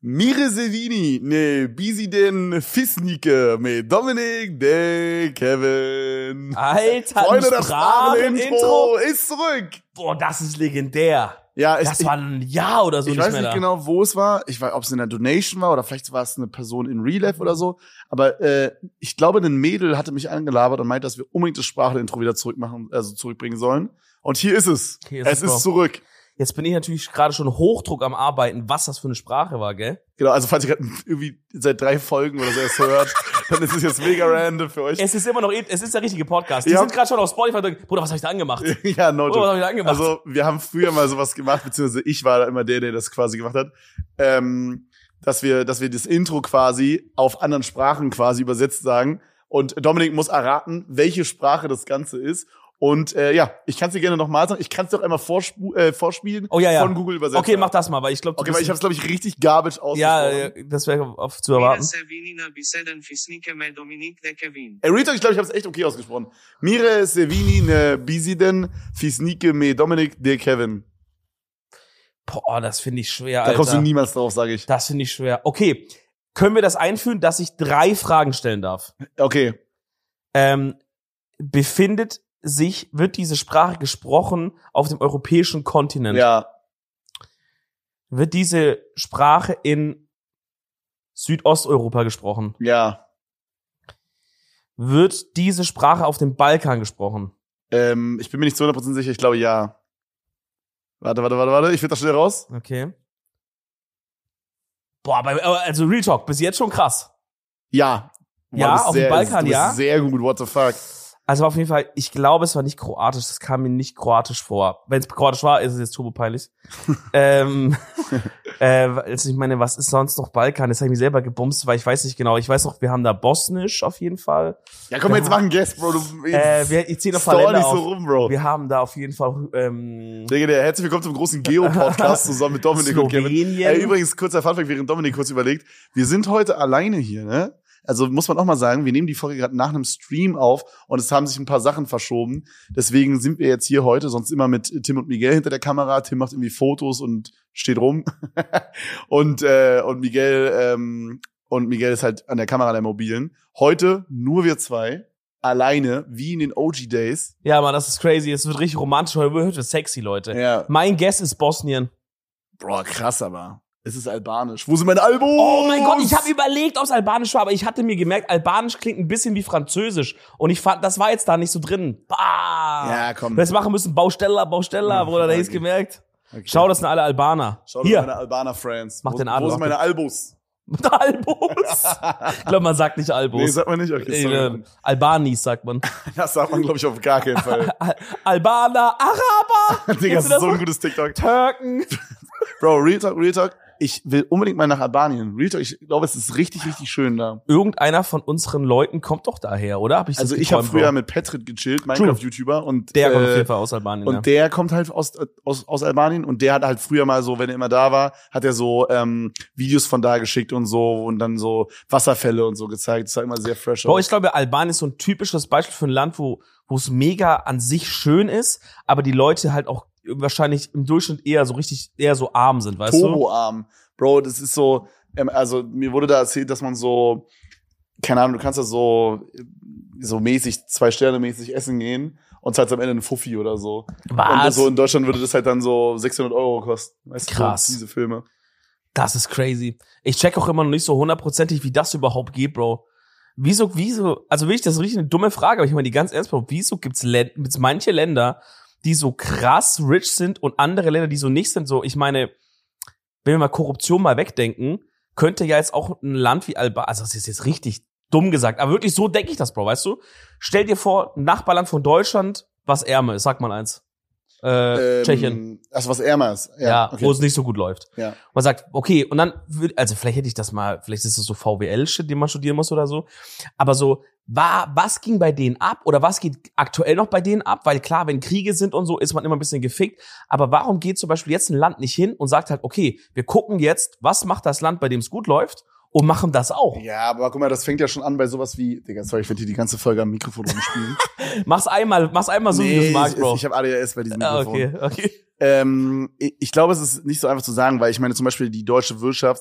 Mire Sevini, ne Bisiden Fisnike mit Dominik de Kevin. Alter, Freunde, das Sprachen-Intro ist zurück. Boah, das ist legendär. Ja, Das war ein Jahr oder so ich nicht weiß mehr nicht da. genau, wo es war. Ich weiß, ob es in der Donation war oder vielleicht war es eine Person in Real Life oder so. Aber ich glaube, ein Mädel hatte mich angelabert und meint, dass wir unbedingt das Sprachintro wieder zurückbringen sollen. Und hier ist es. Es ist zurück. Jetzt bin ich natürlich gerade schon Hochdruck am Arbeiten, was das für eine Sprache war, gell? Genau, also falls ihr gerade irgendwie seit 3 Folgen oder so erst hört, dann ist es jetzt mega random für euch. Es ist immer noch, es ist der richtige Podcast. Die Ja. sind gerade schon auf Spotify und denken, Bruder, was habe ich da angemacht? Ja, no Bruder, was habe joke. ich da angemacht? Also wir haben früher mal sowas gemacht, beziehungsweise ich war da immer der das quasi gemacht hat, dass wir das Intro quasi auf anderen Sprachen quasi übersetzt sagen. Und Dominik muss erraten, welche Sprache das Ganze ist. Und ich kann es dir gerne nochmal sagen. Ich kann es dir auch einmal vorspielen Oh, ja. von Google übersetzen. Okay, mach das mal, weil ich glaube, Okay, weil ich habe es, glaube ich, richtig garbage ausgesprochen. ja, das wäre oft zu erwarten. Real, ich glaube, ich habe es echt okay ausgesprochen. Mire Sevini ne Bisiden Fisnike me Dominik de Kevin. Boah, das finde ich schwer, Da Alter. kommst du niemals drauf, sage ich. Das finde ich schwer. Okay, können wir das einführen, dass ich 3 Fragen stellen darf? Okay. Wird diese Sprache gesprochen auf dem europäischen Kontinent? Ja. Wird diese Sprache in Südosteuropa gesprochen? Ja. Wird diese Sprache auf dem Balkan gesprochen? Ich bin mir nicht zu 100% sicher, ich glaube ja. Warte. Ich finde das schnell raus. Okay. Boah, also Real Talk, bis jetzt schon krass. Ja. Ja, auf dem Balkan, du bist ja. sehr gut, what the fuck. Also auf jeden Fall, ich glaube, es war nicht kroatisch, das kam mir nicht kroatisch vor. Wenn es kroatisch war, ist es jetzt turbopeinlich. Also ich meine, was ist sonst noch Balkan? Das habe ich mir selber gebumst, weil ich weiß nicht genau. Ich weiß noch, wir haben da Bosnisch auf jeden Fall. Ja, komm, jetzt mach einen Guess, Bro. Ich zähle noch ein paar Länder nicht so auf. rum, Bro. Wir haben da auf jeden Fall Digga, herzlich willkommen zum großen Geo-Podcast zusammen mit Dominik und Kevin. Slowenien. Übrigens, kurzer Funfact, während Dominik kurz überlegt. Wir sind heute alleine hier, ne? Also muss man auch mal sagen, wir nehmen die Folge gerade nach einem Stream auf und es haben sich ein paar Sachen verschoben. Deswegen sind wir jetzt hier heute, sonst immer mit Tim und Miguel hinter der Kamera. Tim macht irgendwie Fotos und steht rum. und Miguel ist halt an der Kamera der Mobilen. Heute nur wir 2, alleine, wie in den OG-Days. Ja, Mann, das ist crazy. Es wird richtig romantisch, heute wird sexy, Leute. Ja. Mein Guess ist Bosnien. Bro, krass aber. Es ist albanisch. Wo sind meine Albos? Oh mein Gott, ich habe überlegt, ob es albanisch war, aber ich hatte mir gemerkt, albanisch klingt ein bisschen wie französisch. Und ich fand, das war jetzt da nicht so drin. Bah! Ja, komm. Wir hätten machen müssen, Baustella, Bruder, da ist gemerkt. Okay. Schau, das sind alle Albaner. Schau Hier, meine Albaner-Friends. Mach den Adler. Wo sind meine Albos? Albos. Ich glaube, man sagt nicht Albos. Nee, sagt man nicht. Okay, sorry. Albanis sagt man. Das sagt man, glaube ich, auf gar keinen Fall. Albaner, Araber. Digga, das Kennst ist du so noch? ein gutes TikTok. Türken. Bro, Real Talk. Ich will unbedingt mal nach Albanien. Real Talk, ich glaube, es ist richtig, richtig schön da. Irgendeiner von unseren Leuten kommt doch daher, oder? Hab ich das Also ich habe geträumt, früher Bro? mit Petrit gechillt, Minecraft-YouTuber. Und Der kommt auf jeden Fall aus Albanien. Und der kommt halt aus Albanien und der hat halt früher mal so, wenn er immer da war, hat er so Videos von da geschickt und so und dann so Wasserfälle und so gezeigt. Das sah immer sehr fresh Bro, aus. ich glaube, Albanien ist so ein typisches Beispiel für ein Land, wo es mega an sich schön ist, aber die Leute halt auch wahrscheinlich im Durchschnitt eher so arm sind, weißt du? Turboarm. Bro, das ist so, also mir wurde da erzählt, dass man so, keine Ahnung, du kannst da so mäßig, 2 Sterne mäßig essen gehen und zahlst am Ende einen Fuffi oder so. Was? Und so in Deutschland würde das halt dann so 600 € kosten. Weißt Krass. du, diese Filme. Das ist crazy. Ich check auch immer noch nicht so 100%, wie das überhaupt geht, Bro. Wieso, also wirklich, das ist richtig eine dumme Frage, aber ich meine die ganz ernst, Bro, wieso gibt's manche Länder, die so krass rich sind und andere Länder, die so nicht sind, so, ich meine, wenn wir mal Korruption mal wegdenken, könnte ja jetzt auch ein Land wie Albanien, also das ist jetzt richtig dumm gesagt, aber wirklich so denke ich das, Bro, weißt du? Stell dir vor, ein Nachbarland von Deutschland, was ärmer ist, sag mal eins. Tschechien. Also was ärmer ist. Ja, okay. wo es nicht so gut läuft. Ja. Man sagt, okay, und dann also vielleicht hätte ich das mal, vielleicht ist das so VWL-Shit, den man studieren muss oder so, aber so, was ging bei denen ab oder was geht aktuell noch bei denen ab? Weil klar, wenn Kriege sind und so, ist man immer ein bisschen gefickt, aber warum geht zum Beispiel jetzt ein Land nicht hin und sagt halt, okay, wir gucken jetzt, was macht das Land, bei dem es gut läuft und machen das auch. Ja, aber guck mal, das fängt ja schon an bei sowas wie, Digga, sorry, ich werde hier die ganze Folge am Mikrofon rumspielen. Mach's einmal so, wie du es magst, Bro. Ich habe ADHS bei diesem Mikrofon. Okay. Ich glaube, es ist nicht so einfach zu sagen, weil ich meine zum Beispiel die deutsche Wirtschaft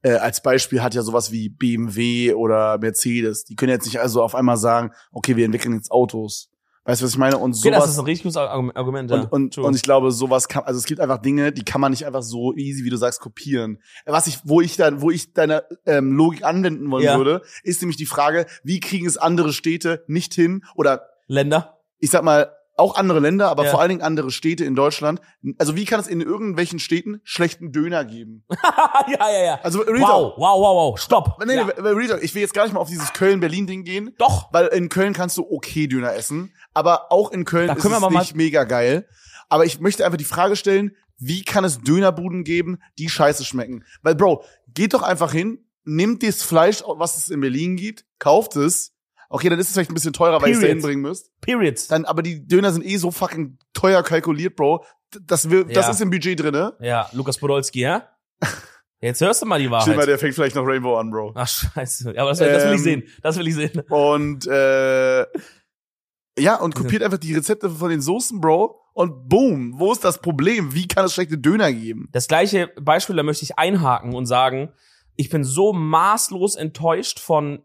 als Beispiel hat ja sowas wie BMW oder Mercedes. Die können jetzt nicht also auf einmal sagen, okay, wir entwickeln jetzt Autos. Weißt du, was ich meine? Und sowas, das ist ein richtig gutes Argument, ja. Und ich glaube, sowas kann, also es gibt einfach Dinge, die kann man nicht einfach so easy, wie du sagst, kopieren. Wo ich deine Logik anwenden wollen würde, ist nämlich die Frage, wie kriegen es andere Städte nicht hin oder Länder? Ich sag mal, auch andere Länder, aber vor allen Dingen andere Städte in Deutschland. Also wie kann es in irgendwelchen Städten schlechten Döner geben? ja. Also wow, stopp. Nee, ich will jetzt gar nicht mal auf dieses Köln-Berlin-Ding gehen. Doch. Weil in Köln kannst du okay Döner essen, aber auch in Köln ist es nicht mega geil. Aber ich möchte einfach die Frage stellen, wie kann es Dönerbuden geben, die scheiße schmecken? Weil, Bro, geht doch einfach hin, nimmt das Fleisch, was es in Berlin gibt, kauft es. Okay, dann ist es vielleicht ein bisschen teurer, weil ihr es da hinbringen müsst. Dann, aber die Döner sind so fucking teuer kalkuliert, Bro. Das ist im Budget drinne. Ja, Lukas Podolski, ja? Jetzt hörst du mal die Wahrheit. Stimmt mal, der fängt vielleicht noch Rainbow an, Bro. Ach, scheiße. Ja, aber das will ich sehen. Das will ich sehen. Und, und kopiert einfach die Rezepte von den Soßen, Bro. Und boom, wo ist das Problem? Wie kann es schlechte Döner geben? Das gleiche Beispiel, da möchte ich einhaken und sagen, ich bin so maßlos enttäuscht von,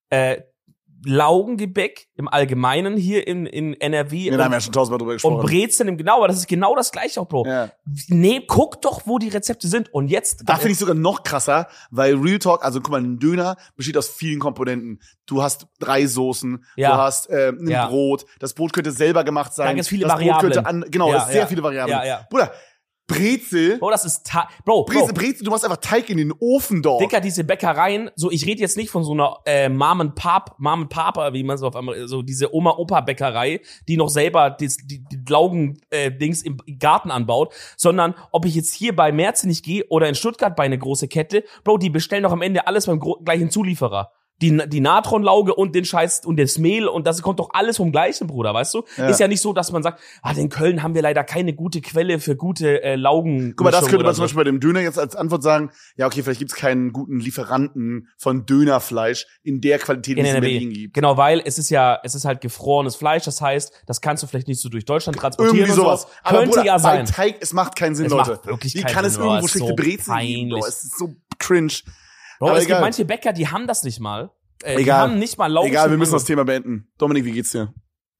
Laugengebäck im Allgemeinen hier in NRW. Wir haben ja schon tausendmal drüber gesprochen. Und Brezeln aber das ist genau das Gleiche auch, Bro. Ja. Nee, guck doch, wo die Rezepte sind. Und jetzt. Da finde ich sogar noch krasser, weil Real Talk, also guck mal, ein Döner besteht aus vielen Komponenten. Du hast 3 Soßen, du hast ein Brot. Das Brot könnte selber gemacht sein. Da gibt es viele Variablen. Das sehr viele Variablen. Ja. Bruder, Brezel. Bro, das ist Brezel, du machst einfach Teig in den Ofen, Dog. Dicker, diese Bäckereien, so, ich rede jetzt nicht von so einer Mom and Papa, wie man so auf einmal, so diese Oma-Opa-Bäckerei, die noch selber die Laugen-Dings im Garten anbaut, sondern ob ich jetzt hier bei Merzenich gehe oder in Stuttgart bei eine große Kette, Bro, die bestellen doch am Ende alles beim gleichen Zulieferer. Die Natronlauge und den Scheiß und das Mehl und das kommt doch alles vom gleichen, Bruder, weißt du? Ja. Ist ja nicht so, dass man sagt, in Köln haben wir leider keine gute Quelle für gute Laugen. Guck mal, das könnte man zum Beispiel bei dem Döner jetzt als Antwort sagen, ja okay, vielleicht gibt's keinen guten Lieferanten von Dönerfleisch in der Qualität, wie es in Berlin gibt. Genau, weil es ist halt gefrorenes Fleisch, das heißt, das kannst du vielleicht nicht so durch Deutschland transportieren. Irgendwie sowas. So. Aber könnte Bruder, ja sein. Bei Teig, es macht keinen Sinn, Leute. Macht wirklich wie keinen kann Sinn, es irgendwo schlechte Brezeln geben, Bro? Es ist so cringe. Bro, es gibt manche Bäcker, die haben das nicht mal. Die haben nicht mal Laugen. Egal, wir müssen das Thema beenden. Dominik, wie geht's dir?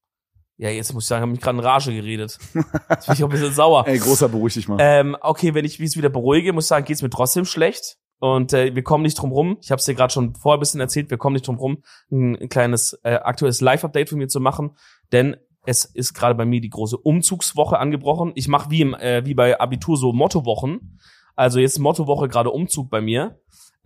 Ja, jetzt muss ich sagen, ich habe mich gerade in Rage geredet. Jetzt bin ich auch ein bisschen sauer. Ey, Großer, beruhig dich mal. Okay, wenn ich mich wieder beruhige, muss ich sagen, geht's mir trotzdem schlecht. Und wir kommen nicht drum rum. Ich habe es dir gerade schon vorher ein bisschen erzählt. Wir kommen nicht drum rum, ein kleines aktuelles Live-Update von mir zu machen. Denn es ist gerade bei mir die große Umzugswoche angebrochen. Ich mache wie bei Abitur so Mottowochen. Also jetzt Mottowoche, gerade Umzug bei mir.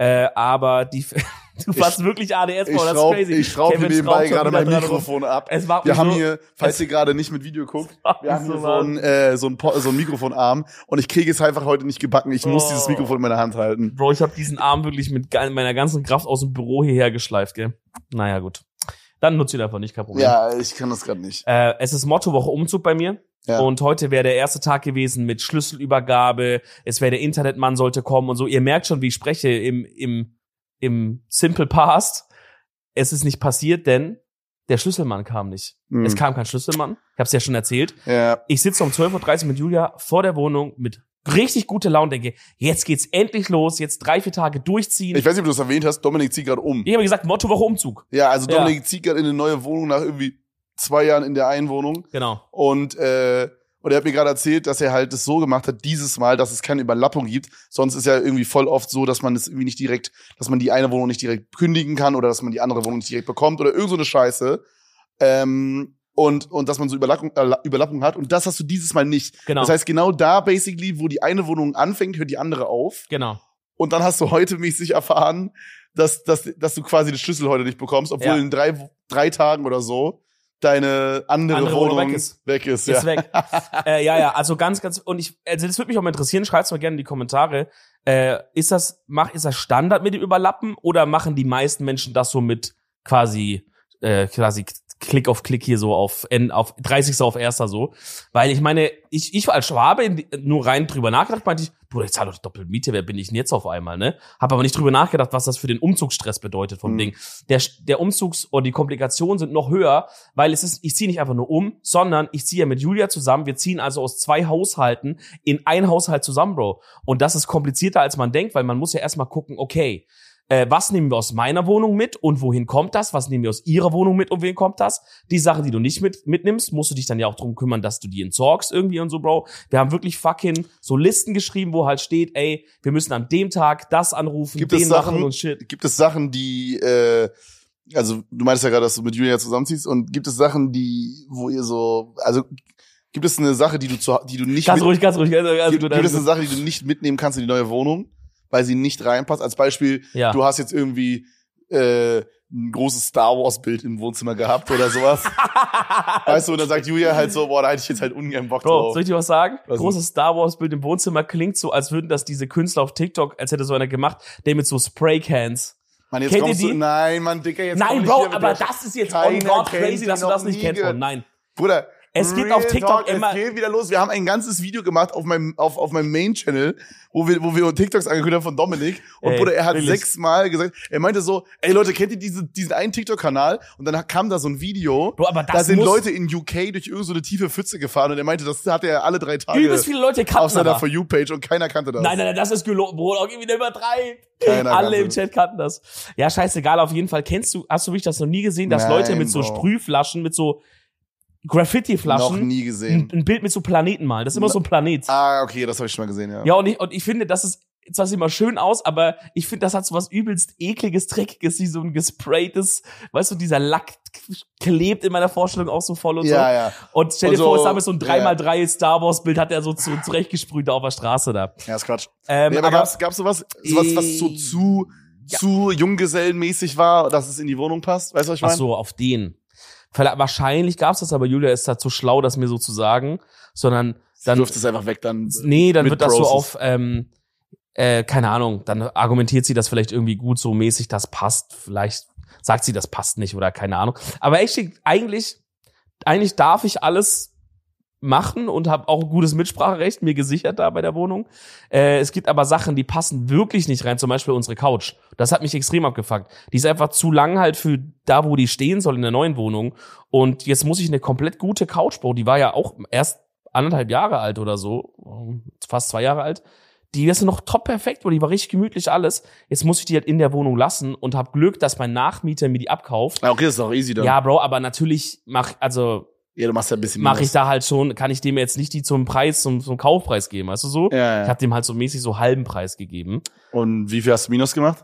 Aber du fasst wirklich ADS, Bro, das ist crazy. Ich schraube hier nebenbei gerade mein Mikrofon ab. Wir haben hier, falls ihr gerade nicht mit Video guckt, wir haben hier so ein Mikrofonarm und ich kriege es einfach heute nicht gebacken. Ich muss dieses Mikrofon in meiner Hand halten. Bro, ich habe diesen Arm wirklich mit meiner ganzen Kraft aus dem Büro hierher geschleift, gell? Naja, gut. Dann nutzt ihr einfach nicht, kein Problem. Ja, ich kann das gerade nicht. Es ist Mottowoche Umzug bei mir. Ja. Und heute wäre der erste Tag gewesen mit Schlüsselübergabe. Es wäre der Internetmann sollte kommen und so. Ihr merkt schon, wie ich spreche im Simple Past. Es ist nicht passiert, denn der Schlüsselmann kam nicht. Es kam kein Schlüsselmann. Ich hab's ja schon erzählt. Ja. Ich sitze um 12:30 Uhr mit Julia vor der Wohnung mit richtig gute Laune, denke, jetzt geht's endlich los, jetzt 3-4 Tage durchziehen. Ich weiß nicht, ob du das erwähnt hast, Dominik zieht gerade um. Ich habe gesagt, Mottowoche Umzug. Ja, also Dominik zieht gerade in eine neue Wohnung nach irgendwie 2 Jahren in der einen Wohnung. Genau. Und er hat mir gerade erzählt, dass er halt das so gemacht hat, dieses Mal, dass es keine Überlappung gibt. Sonst ist ja irgendwie voll oft so, dass man das irgendwie nicht direkt, dass man die eine Wohnung nicht direkt kündigen kann oder dass man die andere Wohnung nicht direkt bekommt oder irgend so eine Scheiße. Und dass man so Überlappung hat. Und das hast du dieses Mal nicht. Genau. Das heißt, genau da basically, wo die eine Wohnung anfängt, hört die andere auf. Genau. Und dann hast du heute mäßig erfahren, dass du quasi den Schlüssel heute nicht bekommst, obwohl in 3 Tagen oder so deine andere Wohnung weg ist. Ist weg. Also ganz, und also das würde mich auch mal interessieren, schreibt's mal gerne in die Kommentare. Ist das Standard mit dem Überlappen oder machen die meisten Menschen das so mit quasi Klick auf Klick hier so auf 30. auf 1. so? Weil ich meine, ich als Schwabe nur rein drüber nachgedacht, meinte ich, Bruder, ich zahle doch doppelt Miete, wer bin ich denn jetzt auf einmal, ne? Hab aber nicht drüber nachgedacht, was das für den Umzugsstress bedeutet vom Ding. Der Umzugs- oder die Komplikationen sind noch höher, weil ich ziehe nicht einfach nur um, sondern ich ziehe ja mit Julia zusammen. Wir ziehen also aus 2 Haushalten in ein Haushalt zusammen, Bro. Und das ist komplizierter, als man denkt, weil man muss ja erstmal gucken, okay, was nehmen wir aus meiner Wohnung mit und wohin kommt das? Was nehmen wir aus ihrer Wohnung mit und wohin kommt das? Die Sache, die du nicht mitnimmst, musst du dich dann ja auch drum kümmern, dass du die entsorgst irgendwie und so, Bro. Wir haben wirklich fucking so Listen geschrieben, wo halt steht, ey, wir müssen an dem Tag das anrufen, den machen und shit. Gibt es Sachen, die, also du meintest ja gerade, dass du mit Julia zusammenziehst, und gibt es Sachen, wo ihr so, also gibt es eine Sache, die du nicht Ganz ruhig. gibt es eine Sache, die du nicht mitnehmen kannst in die neue Wohnung, weil sie nicht reinpasst? Als Beispiel, du hast jetzt irgendwie ein großes Star Wars Bild im Wohnzimmer gehabt oder sowas. Weißt du, und dann sagt Julia halt so, boah, da hätte ich jetzt halt ungern Bock drauf. Bro, soll ich dir was sagen? Was Großes Star Wars Bild im Wohnzimmer klingt so, als würden das diese Künstler auf TikTok, als hätte so einer gemacht, der mit so Spraycans. Mann, jetzt Kennt kommst ihr die? du, nein, Mann, Dicker, jetzt Nein, komm nicht Bro, hier mit aber der- das ist jetzt Keiner on God kennt crazy, die dass du noch das nicht nie kennst, Bro. gehört. Nein. Bruder, Es gibt Real auf TikTok Talk, immer- Es geht wieder los. Wir haben ein ganzes Video gemacht auf meinem Main-Channel, wo wir TikToks angekündigt haben von Dominik. Und Ey, Bruder, er hat wirklich. 6-mal gesagt, er meinte so, ey Leute, kennt ihr diesen einen TikTok-Kanal? Und dann kam da so ein Video, Bro, aber das da sind muss- Leute in UK durch irgend so eine tiefe Pfütze gefahren, und er meinte, das hat er alle 3 Tage Übelst viele Leute auf kannten seiner aber. For You-Page, und keiner kannte das. Nein, das ist gelogen, Bruder, irgendwie nicht übertreibt. Keiner Alle kannte im Chat kannten das. Ja, scheißegal, auf jeden Fall. Hast du wirklich das noch nie gesehen, dass Nein, Leute mit so Bro. Sprühflaschen, mit so Graffiti-Flaschen, Noch nie gesehen. ein Bild mit so Planeten malen. Das ist immer so ein Planet. Ah, okay, das habe ich schon mal gesehen, ja. Ja, und ich finde, das ist, zwar sieht immer schön aus, aber ich finde, das hat so was übelst ekliges, dreckiges, wie so ein gespraytes, weißt du, dieser Lack klebt in meiner Vorstellung auch so voll und so. Ja. Und stell dir Und so, vor, es ist so ein ja. 3x3 Star Wars Bild, hat er so zurechtgesprüht da auf der Straße da. Ja, ist Quatsch. Ähm, Nee, aber aber- gab's sowas, was so zu junggesellenmäßig war, dass es in die Wohnung passt? Weißt du, was ich Ach meine? so, auf den. Wahrscheinlich gab's das, aber Julia ist da zu schlau, das mir so zu sagen, sondern Dann dann, wirft es einfach weg, dann. nee, dann mit wird das so Process. auf, keine Ahnung, dann argumentiert sie das vielleicht irgendwie gut so mäßig, das passt, vielleicht sagt sie, das passt nicht oder keine Ahnung. Aber echt, eigentlich darf ich alles machen und habe auch ein gutes Mitspracherecht mir gesichert da bei der Wohnung. Es gibt aber Sachen, die passen wirklich nicht rein, zum Beispiel unsere Couch. Das hat mich extrem abgefuckt. Die ist einfach zu lang halt für da, wo die stehen soll in der neuen Wohnung. Und jetzt muss ich eine komplett gute Couch bauen. Die war ja auch erst 1,5 Jahre alt oder so, fast 2 Jahre alt. Die ist noch top perfekt, die war richtig gemütlich alles. Jetzt muss ich die halt in der Wohnung lassen und habe Glück, dass mein Nachmieter mir die abkauft. Ah, okay, das ist auch easy dann. Ja, Bro, aber natürlich Ja, du machst ja ein bisschen mache ich Minus. da halt schon, kann ich dem jetzt nicht die zum Kaufpreis geben, weißt du so? Ja. Ich habe dem halt so mäßig so halben Preis gegeben. Und wie viel hast du Minus gemacht?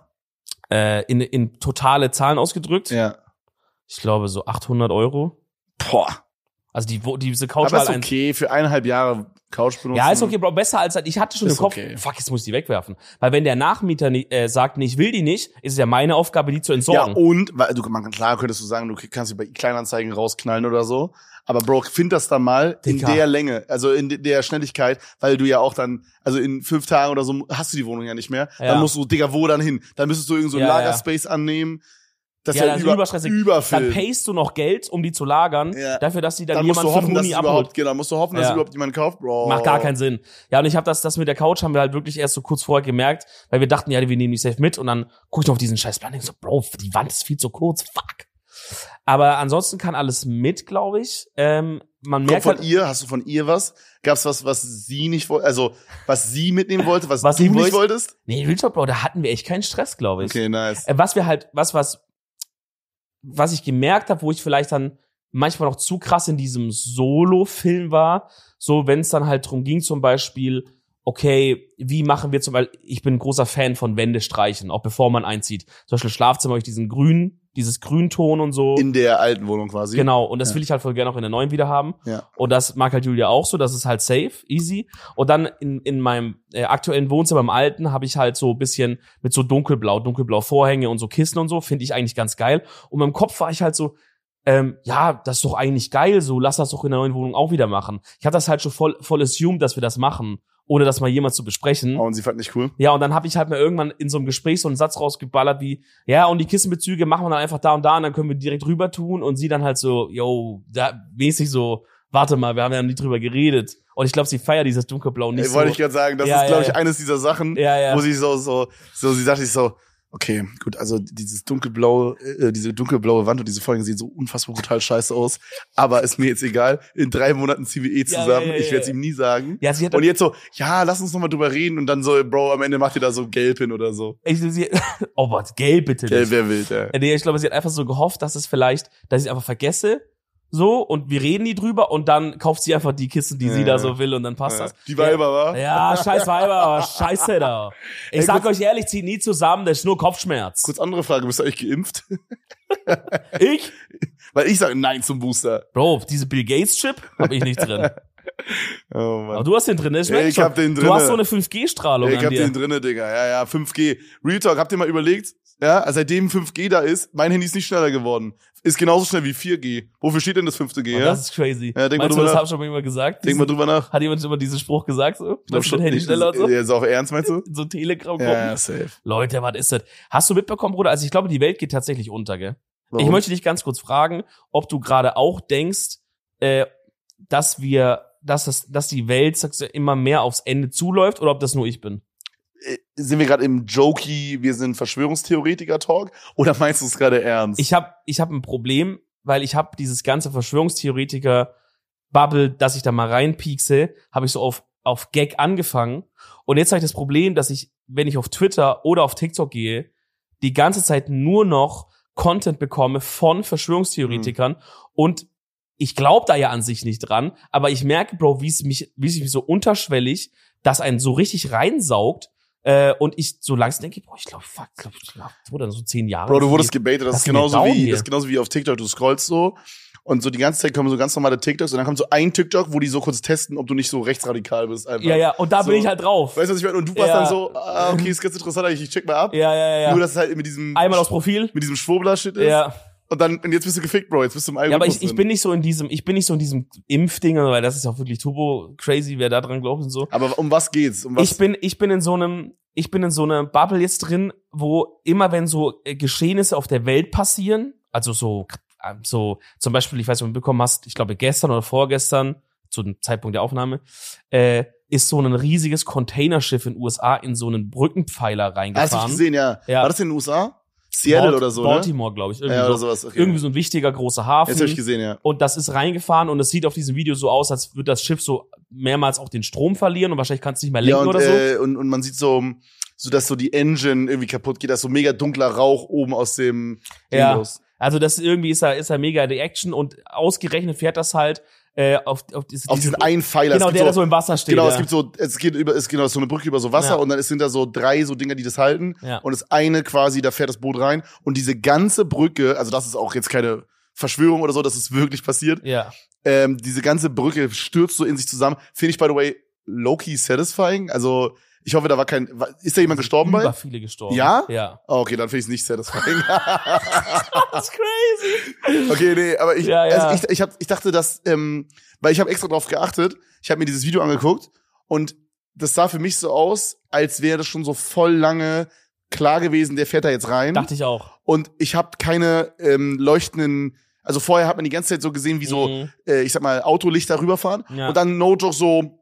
In totale Zahlen ausgedrückt. Ja. Ich glaube so 800 Euro. Boah. Also diese Couch Aber war ist halt okay, für 1,5 Jahre Couch benutzen. Ja, ist okay, Bro, besser als halt, ich hatte schon Ist im Kopf, okay. fuck, jetzt muss ich die wegwerfen. Weil wenn der Nachmieter sagt, nee, ich will die nicht, ist es ja meine Aufgabe, die zu Ja, entsorgen. und, weil klar könntest du sagen, du kannst sie bei Kleinanzeigen rausknallen oder so. Aber Bro, find das dann mal Dicker. in der Länge, also in der Schnelligkeit, weil du ja auch dann, also in 5 Tagen oder so hast du die Wohnung ja nicht mehr. Ja. Dann musst du, Digga, wo dann hin? Dann müsstest du irgend so einen Ja, Lagerspace annehmen. Das ist Ja, ja das ist überstressig. Dann Überfilm. payst du noch Geld, um die zu lagern, Ja. dafür, dass die dann, Dann musst jemand du für hoffen, dass Huni es abholt. überhaupt, genau, musst du hoffen, dass Ja. es überhaupt jemand kauft, Bro. Macht gar keinen Sinn. Ja, und ich habe das mit der Couch haben wir halt wirklich erst so kurz vorher gemerkt, weil wir dachten, ja, wir nehmen die safe mit und dann guck ich noch auf diesen scheiß Plan und denk so, Bro, die Wand ist viel zu kurz, fuck. Aber ansonsten kann alles mit, glaube ich. Man Kommt merkt von halt, ihr, hast du von ihr was? Gab's was sie nicht wollte, also was sie mitnehmen wollte, was Was du sie nicht wollte? wolltest? nee, Real Talk, Bro, da hatten wir echt keinen Stress, glaube ich. Okay, nice. Was wir halt, was ich gemerkt habe, wo ich vielleicht dann manchmal noch zu krass in diesem Solo-Film war, so wenn es dann halt drum ging, zum Beispiel, okay, wie machen wir zum Beispiel, ich bin ein großer Fan von Wände streichen, auch bevor man einzieht. Zum Beispiel Schlafzimmer habe ich dieses Grünton und so. In der alten Wohnung quasi. Genau, und das Ja. will ich halt voll gerne auch in der neuen wieder haben. Ja. Und das mag halt Julia auch so, das ist halt safe, easy. Und dann in meinem aktuellen Wohnzimmer im alten habe ich halt so ein bisschen mit so dunkelblau Vorhänge und so Kissen und so, finde ich eigentlich ganz geil. Und im Kopf war ich halt so, ja, das ist doch eigentlich geil, so lass das doch in der neuen Wohnung auch wieder machen. Ich hatte das halt schon voll assumed, dass wir das machen, ohne das mal jemand zu besprechen. Oh, und sie fand nicht cool. Ja, und dann habe ich halt mal irgendwann in so einem Gespräch so einen Satz rausgeballert wie, ja, und die Kissenbezüge machen wir dann einfach da und dann können wir direkt rüber tun. Und sie dann halt so, yo, da mäßig so, warte mal, wir haben ja nie drüber geredet. Und ich glaube, sie feiert dieses Dunkelblau nicht so. Wollte ich gerade sagen, das ist, glaube ich, eines dieser Sachen, wo sie sie sagt sich so, okay, gut, also diese dunkelblaue Wand und diese Folgen sehen so unfassbar brutal scheiße aus, aber ist mir jetzt egal, in 3 Monaten ziehen wir zusammen, ich werde es ihm nie sagen. Ja, sie hat und jetzt so, ja, lass uns nochmal drüber reden und dann so, Bro, am Ende macht ihr da so gelb hin oder so. Oh Gott, gelb bitte nicht. Gelb wäre wild, ja. Nee, ich glaube, sie hat einfach so gehofft, dass ich einfach vergesse, so, und wir reden nie drüber und dann kauft sie einfach die Kisten, die sie da so will und dann passt das. Die Weiber, wa? Ja, scheiß Weiber, aber scheiße da. Ich sag euch ehrlich, zieht nie zusammen, das ist nur Kopfschmerz. Kurz andere Frage, bist du eigentlich geimpft? Ich? Weil ich sage Nein zum Booster. Bro, diese Bill Gates Chip hab ich nicht drin. Oh Mann. Aber du hast den drin, ne? Ich hab den drin. Du hast so eine 5G-Strahlung Ich hab den drinne, Digga. Ja, 5G. Real Talk, habt ihr mal überlegt? Ja, seitdem 5G da ist, mein Handy ist nicht schneller geworden. Ist genauso schnell wie 4G. Wofür steht denn das 5. G, ja? Das ist crazy. Ja, denk Meinst mal du, das nach. hab ich schon mal jemand gesagt? Denk mal drüber nach. Hat jemand immer diesen Spruch gesagt, so? Ich glaub schon, Handy schneller und so? Ja, ist auch ernst, meinst du? So Telegram-Gruppen. Ja, safe. Leute, was ist das? Hast du mitbekommen, Bruder? Also ich glaube, die Welt geht tatsächlich unter, gell? Warum? Ich möchte dich ganz kurz fragen, ob du gerade auch denkst, dass die Welt sagst du, immer mehr aufs Ende zuläuft oder ob das nur ich bin. Sind wir gerade im Jokey, wir sind Verschwörungstheoretiker-Talk oder meinst du es gerade ernst? Ich hab ein Problem, weil ich habe dieses ganze Verschwörungstheoretiker-Bubble, dass ich da mal reinpiekse, habe ich so auf Gag angefangen. Und jetzt habe ich das Problem, dass ich, wenn ich auf Twitter oder auf TikTok gehe, die ganze Zeit nur noch Content bekomme von Verschwörungstheoretikern und ich glaube da ja an sich nicht dran, aber ich merke, Bro, wie es mich so unterschwellig, dass einen so richtig reinsaugt und ich so langsam denke, boah, ich glaube, wurde dann so 10 Jahre. Bro, du wurdest gebetet, das ist genauso wie auf TikTok, du scrollst so und so die ganze Zeit kommen so ganz normale TikToks und dann kommt so ein TikTok, wo die so kurz testen, ob du nicht so rechtsradikal bist einfach. Ja, und da so, bin ich halt drauf. Weißt du, was ich meine? Und du warst dann so, okay, ist ganz interessant, ich check mal ab. Ja. Nur, dass es halt mit diesem einmal aufs Profil. Mit diesem Schwurbler-Shit ist. Ja. Und jetzt bist du gefickt, Bro, jetzt bist du im Algorithmus. Ja, aber ich drin. bin nicht so in diesem Impfding, weil das ist auch wirklich turbo crazy, wer da dran glaubt und so. Aber um was geht's? Ich bin in so einer Bubble jetzt drin, wo immer wenn so Geschehnisse auf der Welt passieren, also so zum Beispiel, ich weiß nicht, ob du mitbekommen hast, ich glaube gestern oder vorgestern, zu dem Zeitpunkt der Aufnahme, ist so ein riesiges Containerschiff in den USA in so einen Brückenpfeiler reingefahren. Hast du gesehen, ja. War das in den USA? Seattle oder so, Baltimore, glaube ich. Irgendwie oder sowas. Okay. Irgendwie so ein wichtiger großer Hafen. Jetzt habe ich gesehen, ja. Und das ist reingefahren und es sieht auf diesem Video so aus, als würde das Schiff so mehrmals auch den Strom verlieren und wahrscheinlich kannst du nicht mehr lenken oder so. Und man sieht so, dass so die Engine irgendwie kaputt geht, dass so mega dunkler Rauch oben aus dem Ding Also das irgendwie ist da mega die Action und ausgerechnet fährt das halt auf diesen einen Pfeiler. Genau, der da so im Wasser steht. Genau, es geht so eine Brücke über so Wasser und dann sind da so 3 so Dinger, die das halten. Ja. Und das eine quasi, da fährt das Boot rein. Und diese ganze Brücke, also das ist auch jetzt keine Verschwörung oder so, das ist wirklich passiert. Ja. Diese ganze Brücke stürzt so in sich zusammen. Finde ich, by the way, low-key satisfying. Also, ich hoffe, da ist da jemand gestorben bei? Viele gestorben. Ja? Ja. Oh, okay, dann finde ich es nicht satisfying. Das ist crazy. Okay, nee, aber ich dachte, dass, weil ich habe extra drauf geachtet, ich habe mir dieses Video angeguckt und das sah für mich so aus, als wäre das schon so voll lange klar gewesen, der fährt da jetzt rein. Dachte ich auch. Und ich habe keine leuchtenden, also vorher hat man die ganze Zeit so gesehen, wie so, ich sag mal, Autolichter rüberfahren und dann no joke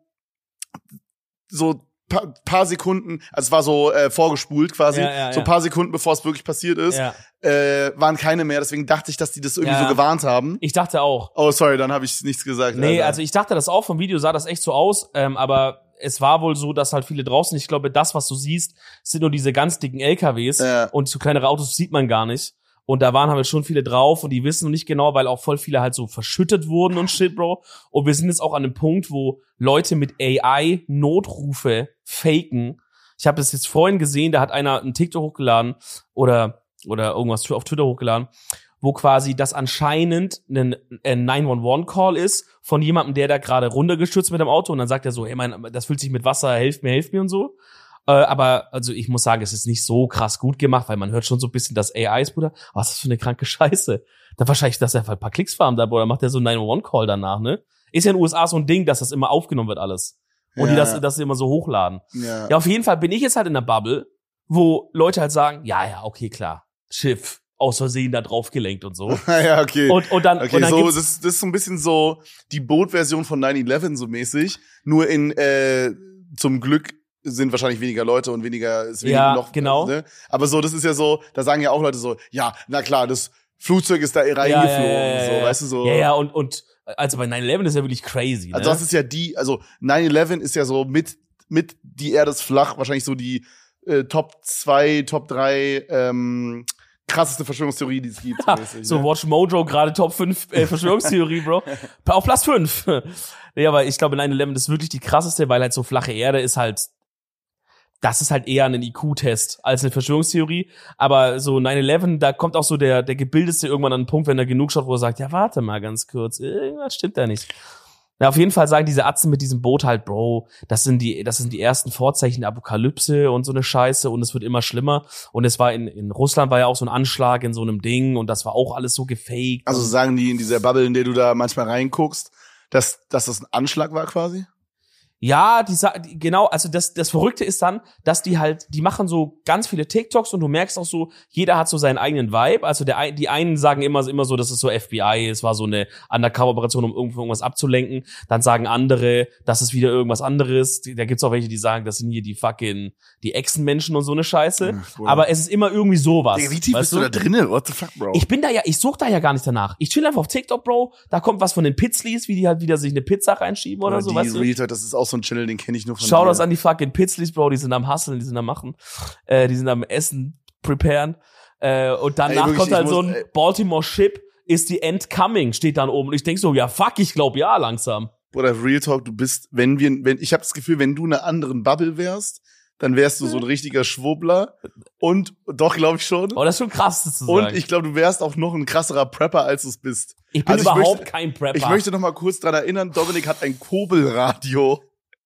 so paar Sekunden, also es war so vorgespult quasi, so ein paar Sekunden, bevor es wirklich passiert ist, waren keine mehr. Deswegen dachte ich, dass die das irgendwie so gewarnt haben. Ich dachte auch. Oh, sorry, dann habe ich nichts gesagt. Nee, also ich dachte das auch, vom Video sah das echt so aus, aber es war wohl so, dass halt viele draußen, ich glaube, das, was du siehst, sind nur diese ganz dicken LKWs und so kleinere Autos sieht man gar nicht. Und da waren halt schon viele drauf und die wissen noch nicht genau, weil auch voll viele halt so verschüttet wurden und shit, Bro. Und wir sind jetzt auch an einem Punkt, wo Leute mit AI Notrufe faken. Ich habe das jetzt vorhin gesehen, da hat einer einen TikTok hochgeladen oder irgendwas auf Twitter hochgeladen, wo quasi das anscheinend ein 911-Call ist von jemandem, der da gerade runtergestürzt mit dem Auto und dann sagt er so, hey, das fühlt sich mit Wasser, helft mir und so. Aber also ich muss sagen, es ist nicht so krass gut gemacht, weil man hört schon so ein bisschen das AIs, Bruder. Was ist das für eine kranke Scheiße? Da wahrscheinlich, dass er einfach ein paar Klicks farmt, da, Bruder, macht er so einen 911-Call danach, ne? Ist ja in den USA so ein Ding, dass das immer aufgenommen wird alles. Und die das immer so hochladen. Ja, auf jeden Fall bin ich jetzt halt in der Bubble, wo Leute halt sagen, ja, okay, klar, Schiff, aus Versehen da drauf gelenkt und so. Ja, okay. Und dann, okay, und dann so, das ist so ein bisschen so die Boot-Version von 9/11 so mäßig. Nur zum Glück sind wahrscheinlich weniger Leute und weniger ist weniger Ja, noch. genau. Ne? Aber so, das ist ja so, da sagen ja auch Leute so, ja, na klar, das Flugzeug ist da reingeflogen, so, weißt du, so. Ja, und also bei 9/11 ist ja wirklich crazy, ne? Also das ist ja 9/11 ist ja so mit die Erde ist flach, wahrscheinlich so die Top 2, Top 3 krasseste Verschwörungstheorie, die es gibt. Ja, so Watch Mojo, gerade Top 5 Verschwörungstheorie, Bro. Auf Platz 5. Nee, aber ich glaube 9/11 ist wirklich die krasseste, weil halt so flache Erde ist halt, das ist halt eher ein IQ-Test als eine Verschwörungstheorie. Aber so 9/11, da kommt auch so der Gebildeste irgendwann an den Punkt, wenn er genug schaut, wo er sagt, ja, warte mal ganz kurz, irgendwas stimmt da nicht. Ja, auf jeden Fall sagen diese Atzen mit diesem Boot halt, Bro, das sind die ersten Vorzeichen der Apokalypse und so eine Scheiße und es wird immer schlimmer. Und es war in Russland war ja auch so ein Anschlag in so einem Ding und das war auch alles so gefaked. Also sagen die in dieser Bubble, in der du da manchmal reinguckst, dass das ein Anschlag war quasi? Ja, genau, also das Verrückte ist dann, dass die machen so ganz viele TikToks und du merkst auch so, jeder hat so seinen eigenen Vibe, also die einen sagen immer so, das ist so FBI, es war so eine Undercover-Operation, um irgendwas abzulenken, dann sagen andere, das ist wieder irgendwas anderes, da gibt's auch welche, die sagen, das sind hier die Echsenmenschen und so eine Scheiße, aber es ist immer irgendwie sowas. Digga, wie tief bist du da drinne? What the fuck, Bro? Ich suche da ja gar nicht danach. Ich chill einfach auf TikTok, Bro, da kommt was von den Pizzlis, wie die halt wieder sich eine Pizza reinschieben oder so, weißt du? Real, das ist auch so ein Channel, den kenne ich nur von Schau das an die fucking Pizzlis, Bro, die sind am Hustlen, die sind am Machen, die sind am Essen preparen, und danach wirklich, kommt halt so ein Baltimore Ship, ist die End coming, steht dann oben und ich denk so, ja fuck, ich glaub ja langsam. Oder Real Talk, du bist, ich habe das Gefühl, wenn du in einer anderen Bubble wärst, dann wärst du so ein richtiger Schwurbler und doch, glaube ich schon. Oh, das ist schon krass, das zu sagen. Und ich glaube, du wärst auch noch ein krasserer Prepper, als du es bist. Ich bin überhaupt kein Prepper. Ich möchte noch mal kurz dran erinnern, Dominik hat ein Kobelradio.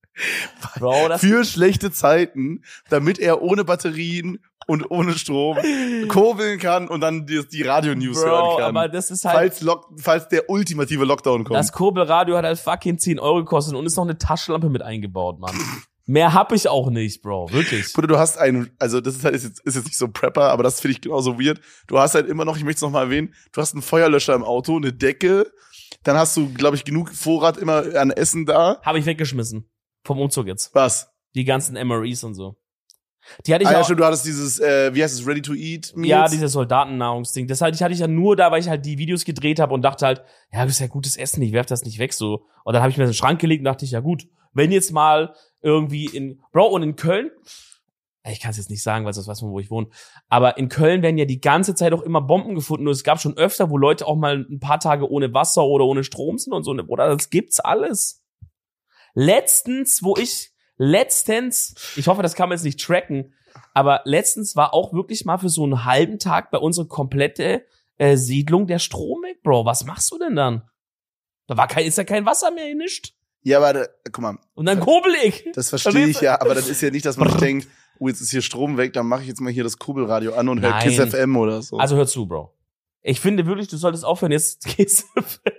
Bro, für schlechte Zeiten, damit er ohne Batterien und ohne Strom kurbeln kann und dann die Radio-News hören kann. Aber das ist halt, falls der ultimative Lockdown kommt. Das Kurbelradio hat halt fucking 10 € gekostet und ist noch eine Taschenlampe mit eingebaut, Mann. Mehr hab ich auch nicht, Bro, wirklich. Bruder, du hast also das ist jetzt nicht so Prepper, aber das finde ich genauso weird. Du hast halt immer noch, ich möchte es noch mal erwähnen, du hast einen Feuerlöscher im Auto, eine Decke, dann hast du, glaube ich, genug Vorrat immer an Essen da. Habe ich weggeschmissen. Vom Umzug jetzt. Was? Die ganzen MREs und so. Die hatte ich ja, auch. stimmt, du hattest dieses, wie heißt es, Ready to Eat Meals? Ja, dieses Soldatennahrungsding. Das hatte ich ja nur da, weil ich halt die Videos gedreht habe und dachte halt, ja, das ist ja gutes Essen, ich werf das nicht weg so. Und dann habe ich mir das in den Schrank gelegt und dachte ich, ja gut, wenn jetzt mal irgendwie und in Köln, ich kann es jetzt nicht sagen, weil das weiß man, wo ich wohne, aber in Köln werden ja die ganze Zeit auch immer Bomben gefunden und es gab schon öfter, wo Leute auch mal ein paar Tage ohne Wasser oder ohne Strom sind und so, oder das gibt's alles. Letztens, ich hoffe, das kann man jetzt nicht tracken, aber letztens war auch wirklich mal für so einen halben Tag bei unserer komplette Siedlung der Strom weg, Bro. Was machst du denn dann? Ist ja kein Wasser mehr, nicht? Ja, aber guck mal. Und dann kurbel ich. Das verstehe ich ja, aber das ist ja nicht, dass man sich denkt, jetzt ist hier Strom weg, dann mache ich jetzt mal hier das Kurbelradio an und höre Kiss FM oder so. Also hör zu, Bro. Ich finde wirklich, du solltest aufhören, jetzt Kiss FM.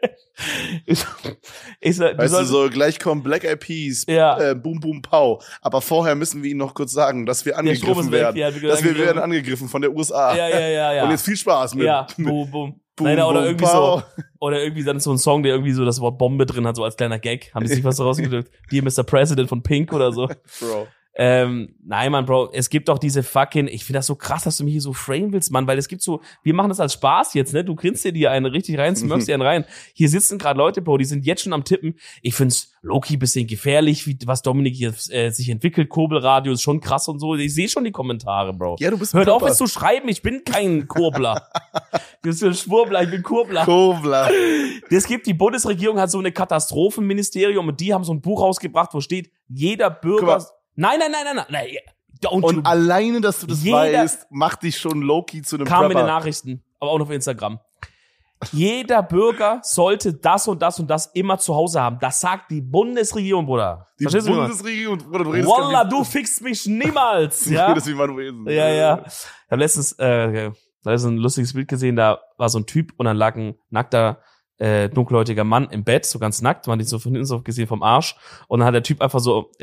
Weißt du, so gleich kommen Black Eyed Peas, ja. Boom Boom Pow. Aber vorher müssen wir ihnen noch kurz sagen, dass wir angegriffen werden. Ja, wir werden angegriffen von der USA. Ja. Und jetzt viel Spaß mit. Ja, Boom Boom. Nein, oder irgendwie so. Oder irgendwie dann so ein Song, der irgendwie so das Wort Bombe drin hat, so als kleiner Gag. Haben die sich was rausgedrückt? Die Mr. President von Pink oder so. Bro. Nein, Mann, Bro, es gibt doch diese fucking, ich finde das so krass, dass du mich hier so framen willst, Mann, weil es gibt so, wir machen das als Spaß jetzt, ne, du grinst dir die eine richtig rein, smörkst dir einen rein. Hier sitzen gerade Leute, Bro, die sind jetzt schon am Tippen. Ich find's low-key bisschen gefährlich, was Dominik hier sich entwickelt, Kurbelradio ist schon krass und so. Ich sehe schon die Kommentare, Bro. Ja, du bist Hört auf, es zu schreiben, ich bin kein Kurbler. Du bist ein Schwurbler, ich bin Kurbler. Kurbler. Die Bundesregierung hat so eine Katastrophenministerium und die haben so ein Buch rausgebracht, wo steht, jeder Bürger. Nein. Und alleine, dass du das weißt, macht dich schon low-key zu einem Kam Prepper. in den Nachrichten, aber auch noch auf Instagram. Jeder Bürger sollte das und das und das immer zu Hause haben. Das sagt die Bundesregierung, Bruder. Die Bundesregierung, Bruder, du redest Wallah, du fixt mich niemals. Ja? Du redest wie Manuelsen. Ja. Ich habe letztens da ist ein lustiges Bild gesehen, da war so ein Typ und dann lag ein nackter, dunkelhäutiger Mann im Bett, so ganz nackt, man hat ihn so von hinten so gesehen vom Arsch. Und dann hat der Typ einfach so,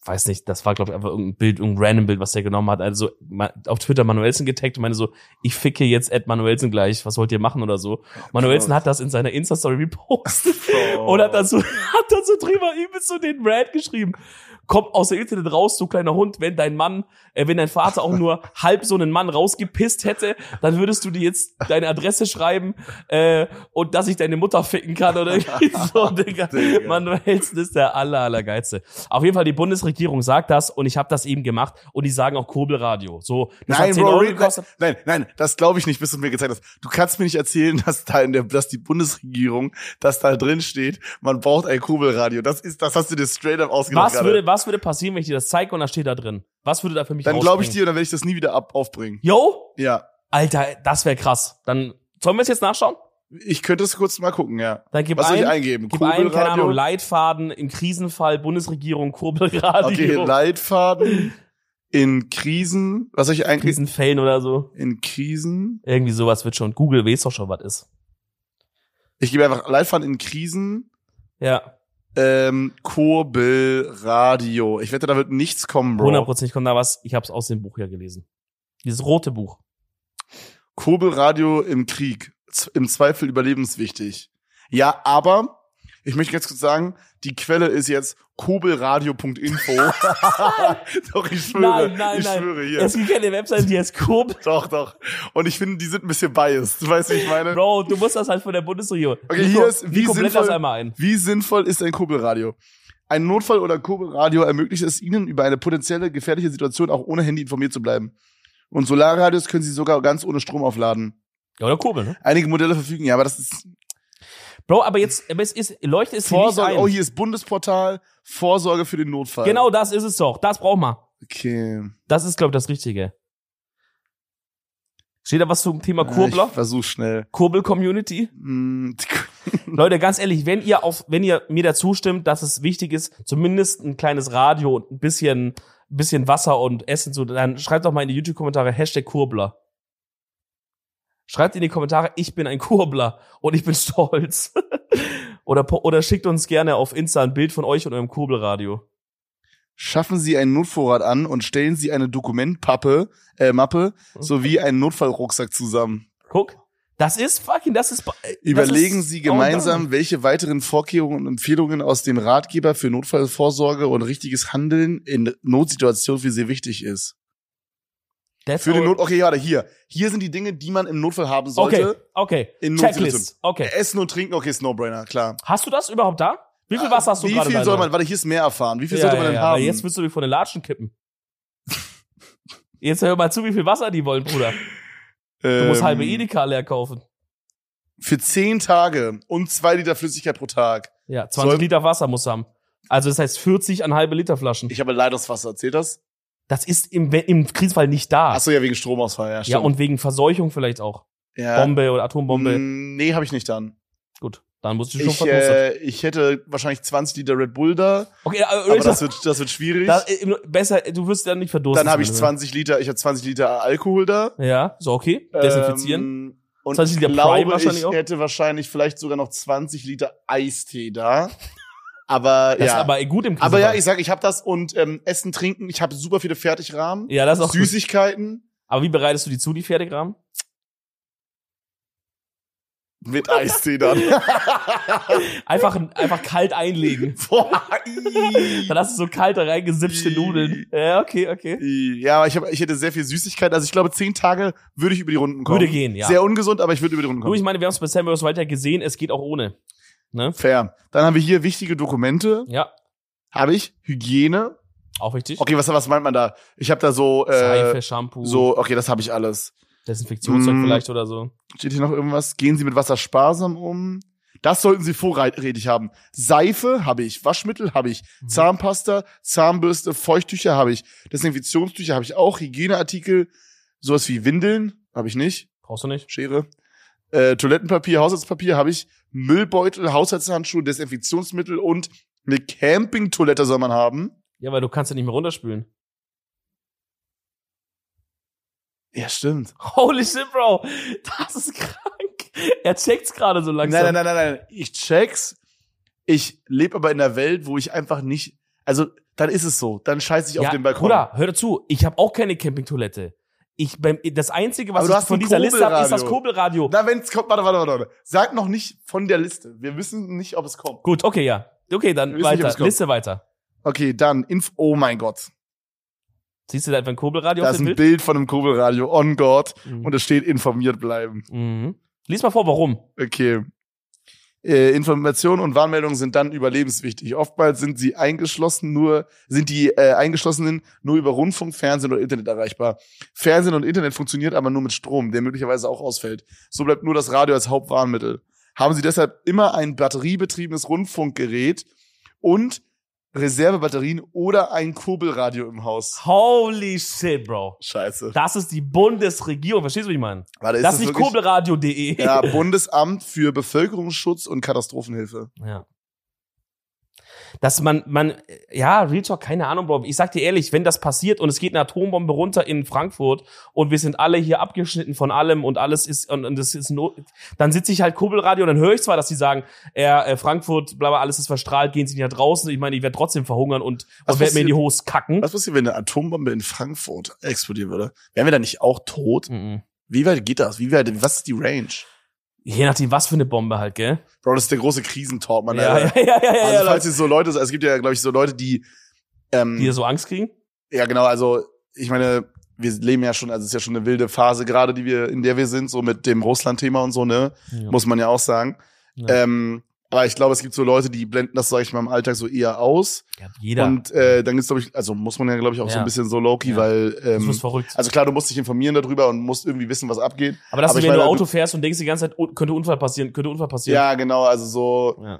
weiß nicht, das war, glaube ich, einfach irgendein Bild, irgendein random Bild, was der genommen hat. Also auf Twitter Manuelsen getaggt und meine so, ich ficke jetzt @Manuelsen gleich, was wollt ihr machen oder so. Manuelsen hat das in seiner Insta-Story repostet und hat dann so drüber übelst so den Rant geschrieben. Kommt aus der Internet raus, du kleiner Hund, wenn dein Vater auch nur halb so einen Mann rausgepisst hätte, dann würdest du dir jetzt deine Adresse schreiben und dass ich deine Mutter ficken kann oder irgendwie so, Digga. Manuelsen ist der allergeilste. Auf jeden Fall, die Bundesregierung sagt das und ich habe das eben gemacht und die sagen auch Kurbelradio. So, nein, Bro, nein, das glaube ich nicht, bis du mir gezeigt hast. Du kannst mir nicht erzählen, dass die Bundesregierung, dass da drin steht, man braucht ein Kurbelradio. Das hast du dir straight up ausgedacht. Was würde passieren, wenn ich dir das zeige und da steht da drin? Was würde da für mich Dann glaube ich dir und dann werde ich das nie wieder aufbringen. Yo? Ja. Alter, das wäre krass. Dann sollen wir es jetzt nachschauen? Ich könnte es kurz mal gucken, ja. Dann was soll ich eingeben? Gib ein, keine Ahnung, Leitfaden im Krisenfall, Bundesregierung, Kurbelradio. Okay, Leitfaden in Krisen. Was soll ich eingeben? Krisenfällen oder so. In Krisen. Irgendwie sowas wird schon. Google weiß doch schon, was ist. Ich gebe einfach Leitfaden in Krisen. Ja. Kurbelradio. Ich wette, da wird nichts kommen, Bro. 100% kommt da was. Ich habe es aus dem Buch ja gelesen. Dieses rote Buch. Kurbelradio im Krieg. Im Zweifel überlebenswichtig. Ja, aber ich möchte ganz kurz sagen, die Quelle ist jetzt kurbelradio.info. Doch, ich schwöre. Nein. Schwöre hier. Es gibt keine Website, die heißt Kurbel. Doch. Und ich finde, die sind ein bisschen biased. Weißt du, wie ich meine? Bro, du musst das halt von der Bundesregierung. Okay, hier ist, wie sinnvoll ist ein Kurbelradio? Ein Notfall- oder Kurbelradio ermöglicht es Ihnen, über eine potenzielle gefährliche Situation auch ohne Handy informiert zu bleiben. Und Solarradios können Sie sogar ganz ohne Strom aufladen. Ja, oder Kurbel, ne? Einige Modelle verfügen, ja, aber das ist... Bro, aber es leuchtet es Vorsorge, nicht ein. oh, hier ist Bundesportal, Vorsorge für den Notfall. Genau, das ist es doch. Das braucht man. Okay. Das ist, glaube ich, das Richtige. Steht da was zum Thema Kurbler? Ich versuch schnell. Kurbel-Community? Leute, ganz ehrlich, wenn ihr mir dazu stimmt, dass es wichtig ist, zumindest ein kleines Radio und ein bisschen Wasser und Essen so, dann schreibt doch mal in die YouTube-Kommentare #Kurbler. Schreibt in die Kommentare, ich bin ein Kurbler und ich bin stolz. oder schickt uns gerne auf Insta ein Bild von euch und eurem Kurbelradio. Schaffen Sie einen Notvorrat an und stellen Sie eine Dokumentmappe sowie einen Notfallrucksack zusammen. Guck, Überlegen Sie gemeinsam, welche weiteren Vorkehrungen und Empfehlungen aus dem Ratgeber für Notfallvorsorge und richtiges Handeln in Notsituationen für Sie wichtig ist. Okay, ja, hier sind die Dinge, die man im Notfall haben sollte. Okay. In Checklist. Okay. Essen und Trinken, okay, ist No-Brainer, klar. Hast du das überhaupt da? Wie viel Wasser hast du gerade? Wie viel soll man, warte, hier ist mehr erfahren. Wie viel sollte man denn haben? Weil jetzt willst du mich von den Latschen kippen. Jetzt hör mal zu, wie viel Wasser die wollen, Bruder. Du musst halbe Edeka leer kaufen. Für 10 Tage und 2 Liter Flüssigkeit pro Tag. Ja, 20 Liter Wasser musst du haben. Also das heißt 40 an halbe Liter Flaschen. Ich habe Leitungswasser, zählt das? Das ist im Krisenfall nicht da. Ach so, ja, wegen Stromausfall, ja, stimmt. Ja, und wegen Verseuchung vielleicht auch. Ja. Bombe oder Atombombe. Nee, habe ich nicht dann. Gut, dann musst du schon verdusten. Ich hätte wahrscheinlich 20 Liter Red Bull da. Okay, aber das wird schwierig. Besser, du wirst dann nicht verdursten. Dann habe ich 20 Liter Alkohol da. Ja, so okay. Desinfizieren. Und 20 Liter ich glaube, Prime wahrscheinlich auch. Hätte wahrscheinlich vielleicht sogar noch 20 Liter Eistee da. Aber das ja. ist aber gut im Krisenfall. Aber ja, ich sag, ich habe das und Essen, Trinken, ich habe super viele Fertigrahmen. Ja, das ist auch Süßigkeiten. Gut. Aber wie bereitest du die zu, die Fertigrahmen? Mit Eistee dann. einfach kalt einlegen. Boah, dann hast du so kalte reingesipschte Nudeln. Ja, okay. Ja, aber ich hätte sehr viel Süßigkeit. Also ich glaube, 10 Tage würde ich über die Runden kommen. Würde gehen, ja. Sehr ungesund, aber ich würde über die Runden kommen. Du, ich meine, wir haben es bei Sam vs. weiter gesehen, es geht auch ohne. Ne? Fair. Dann haben wir hier wichtige Dokumente. Ja. Habe ich. Hygiene. Auch wichtig. Okay, was meint man da? Ich habe da so Seife, Shampoo. So, okay, das habe ich alles. Desinfektionszeug vielleicht oder so. Steht hier noch irgendwas? Gehen Sie mit Wasser sparsam um? Das sollten Sie vorrätig haben. Seife habe ich, Waschmittel habe ich, Zahnpasta, Zahnbürste, Feuchttücher habe ich, Desinfektionstücher habe ich auch, Hygieneartikel, sowas wie Windeln habe ich nicht. Brauchst du nicht? Schere. Toilettenpapier, Haushaltspapier habe ich, Müllbeutel, Haushaltshandschuhe, Desinfektionsmittel und eine Campingtoilette soll man haben. Ja, weil du kannst ja nicht mehr runterspülen. Ja, stimmt. Holy shit, Bro. Das ist krank. Er checkt's gerade so langsam. Nein. Ich check's. Ich lebe aber in einer Welt, wo ich einfach nicht, also dann ist es so. Dann scheiße ich auf den Balkon. Bruder, hör dazu. Ich habe auch keine Campingtoilette. Das Einzige, was Aber du ich hast von ein dieser Liste habe, ist das Kurbelradio. Kurbelradio. Na, wenn's kommt, warte. Sag noch nicht von der Liste. Wir wissen nicht, ob es kommt. Gut, okay, ja. Okay, dann Wir wissen nicht, ob es weiter. kommt. Liste weiter. Okay, dann oh mein Gott. Siehst du da einfach ein Kurbelradio Da auf ist dem ein Bild? Bild von einem Kurbelradio on God Mhm. und es steht informiert bleiben. Mhm. Lies mal vor, warum. Okay. Informationen und Warnmeldungen sind dann überlebenswichtig. Oftmals sind die Eingeschlossenen nur über Rundfunk, Fernsehen oder Internet erreichbar. Fernsehen und Internet funktioniert aber nur mit Strom, der möglicherweise auch ausfällt. So bleibt nur das Radio als Hauptwarnmittel. Haben Sie deshalb immer ein batteriebetriebenes Rundfunkgerät und Reservebatterien oder ein Kurbelradio im Haus. Holy shit, Bro. Scheiße. Das ist die Bundesregierung. Verstehst du, was ich meine? Warte, Das ist nicht wirklich- kurbelradio.de. Ja, Bundesamt für Bevölkerungsschutz und Katastrophenhilfe. Ja. Dass Real Talk, keine Ahnung, Bro. Ich sag dir ehrlich, wenn das passiert und es geht eine Atombombe runter in Frankfurt und wir sind alle hier abgeschnitten von allem und alles ist, und das ist dann sitze ich halt Kurbelradio und dann höre ich zwar, dass die sagen, Frankfurt, bla, bla, alles ist verstrahlt, gehen Sie nicht nach draußen. Ich meine, ich werde trotzdem verhungern und werde mir in die Hose kacken. Was passiert, wenn eine Atombombe in Frankfurt explodieren würde? Wären wir dann nicht auch tot? Mhm. Wie weit geht das? Was ist die Range? Je nachdem, was für eine Bombe halt, gell? Bro, das ist der große Krisentalk, man. Ja. Also falls es so Leute, es gibt ja, glaube ich, so Leute, die Die so Angst kriegen? ja genau, also ich meine, wir leben ja schon, also es ist ja schon eine wilde Phase gerade, in der wir sind, so mit dem Russland-Thema und so, ne? Ja. Muss man ja auch sagen. Ja. Aber ich glaube, es gibt so Leute, die blenden das, sag ich mal, im Alltag so eher aus. Ja, jeder. Und dann gibt's, glaube ich, also muss man ja, glaube ich, auch so Ja. ein bisschen so low-key, Ja. weil das ist verrückt. also klar, du musst dich informieren darüber und musst irgendwie wissen, was abgeht. Aber das aber ist, ich wenn du meine, Auto fährst und denkst die ganze Zeit, könnte Unfall passieren. Ja, genau, also so Ja.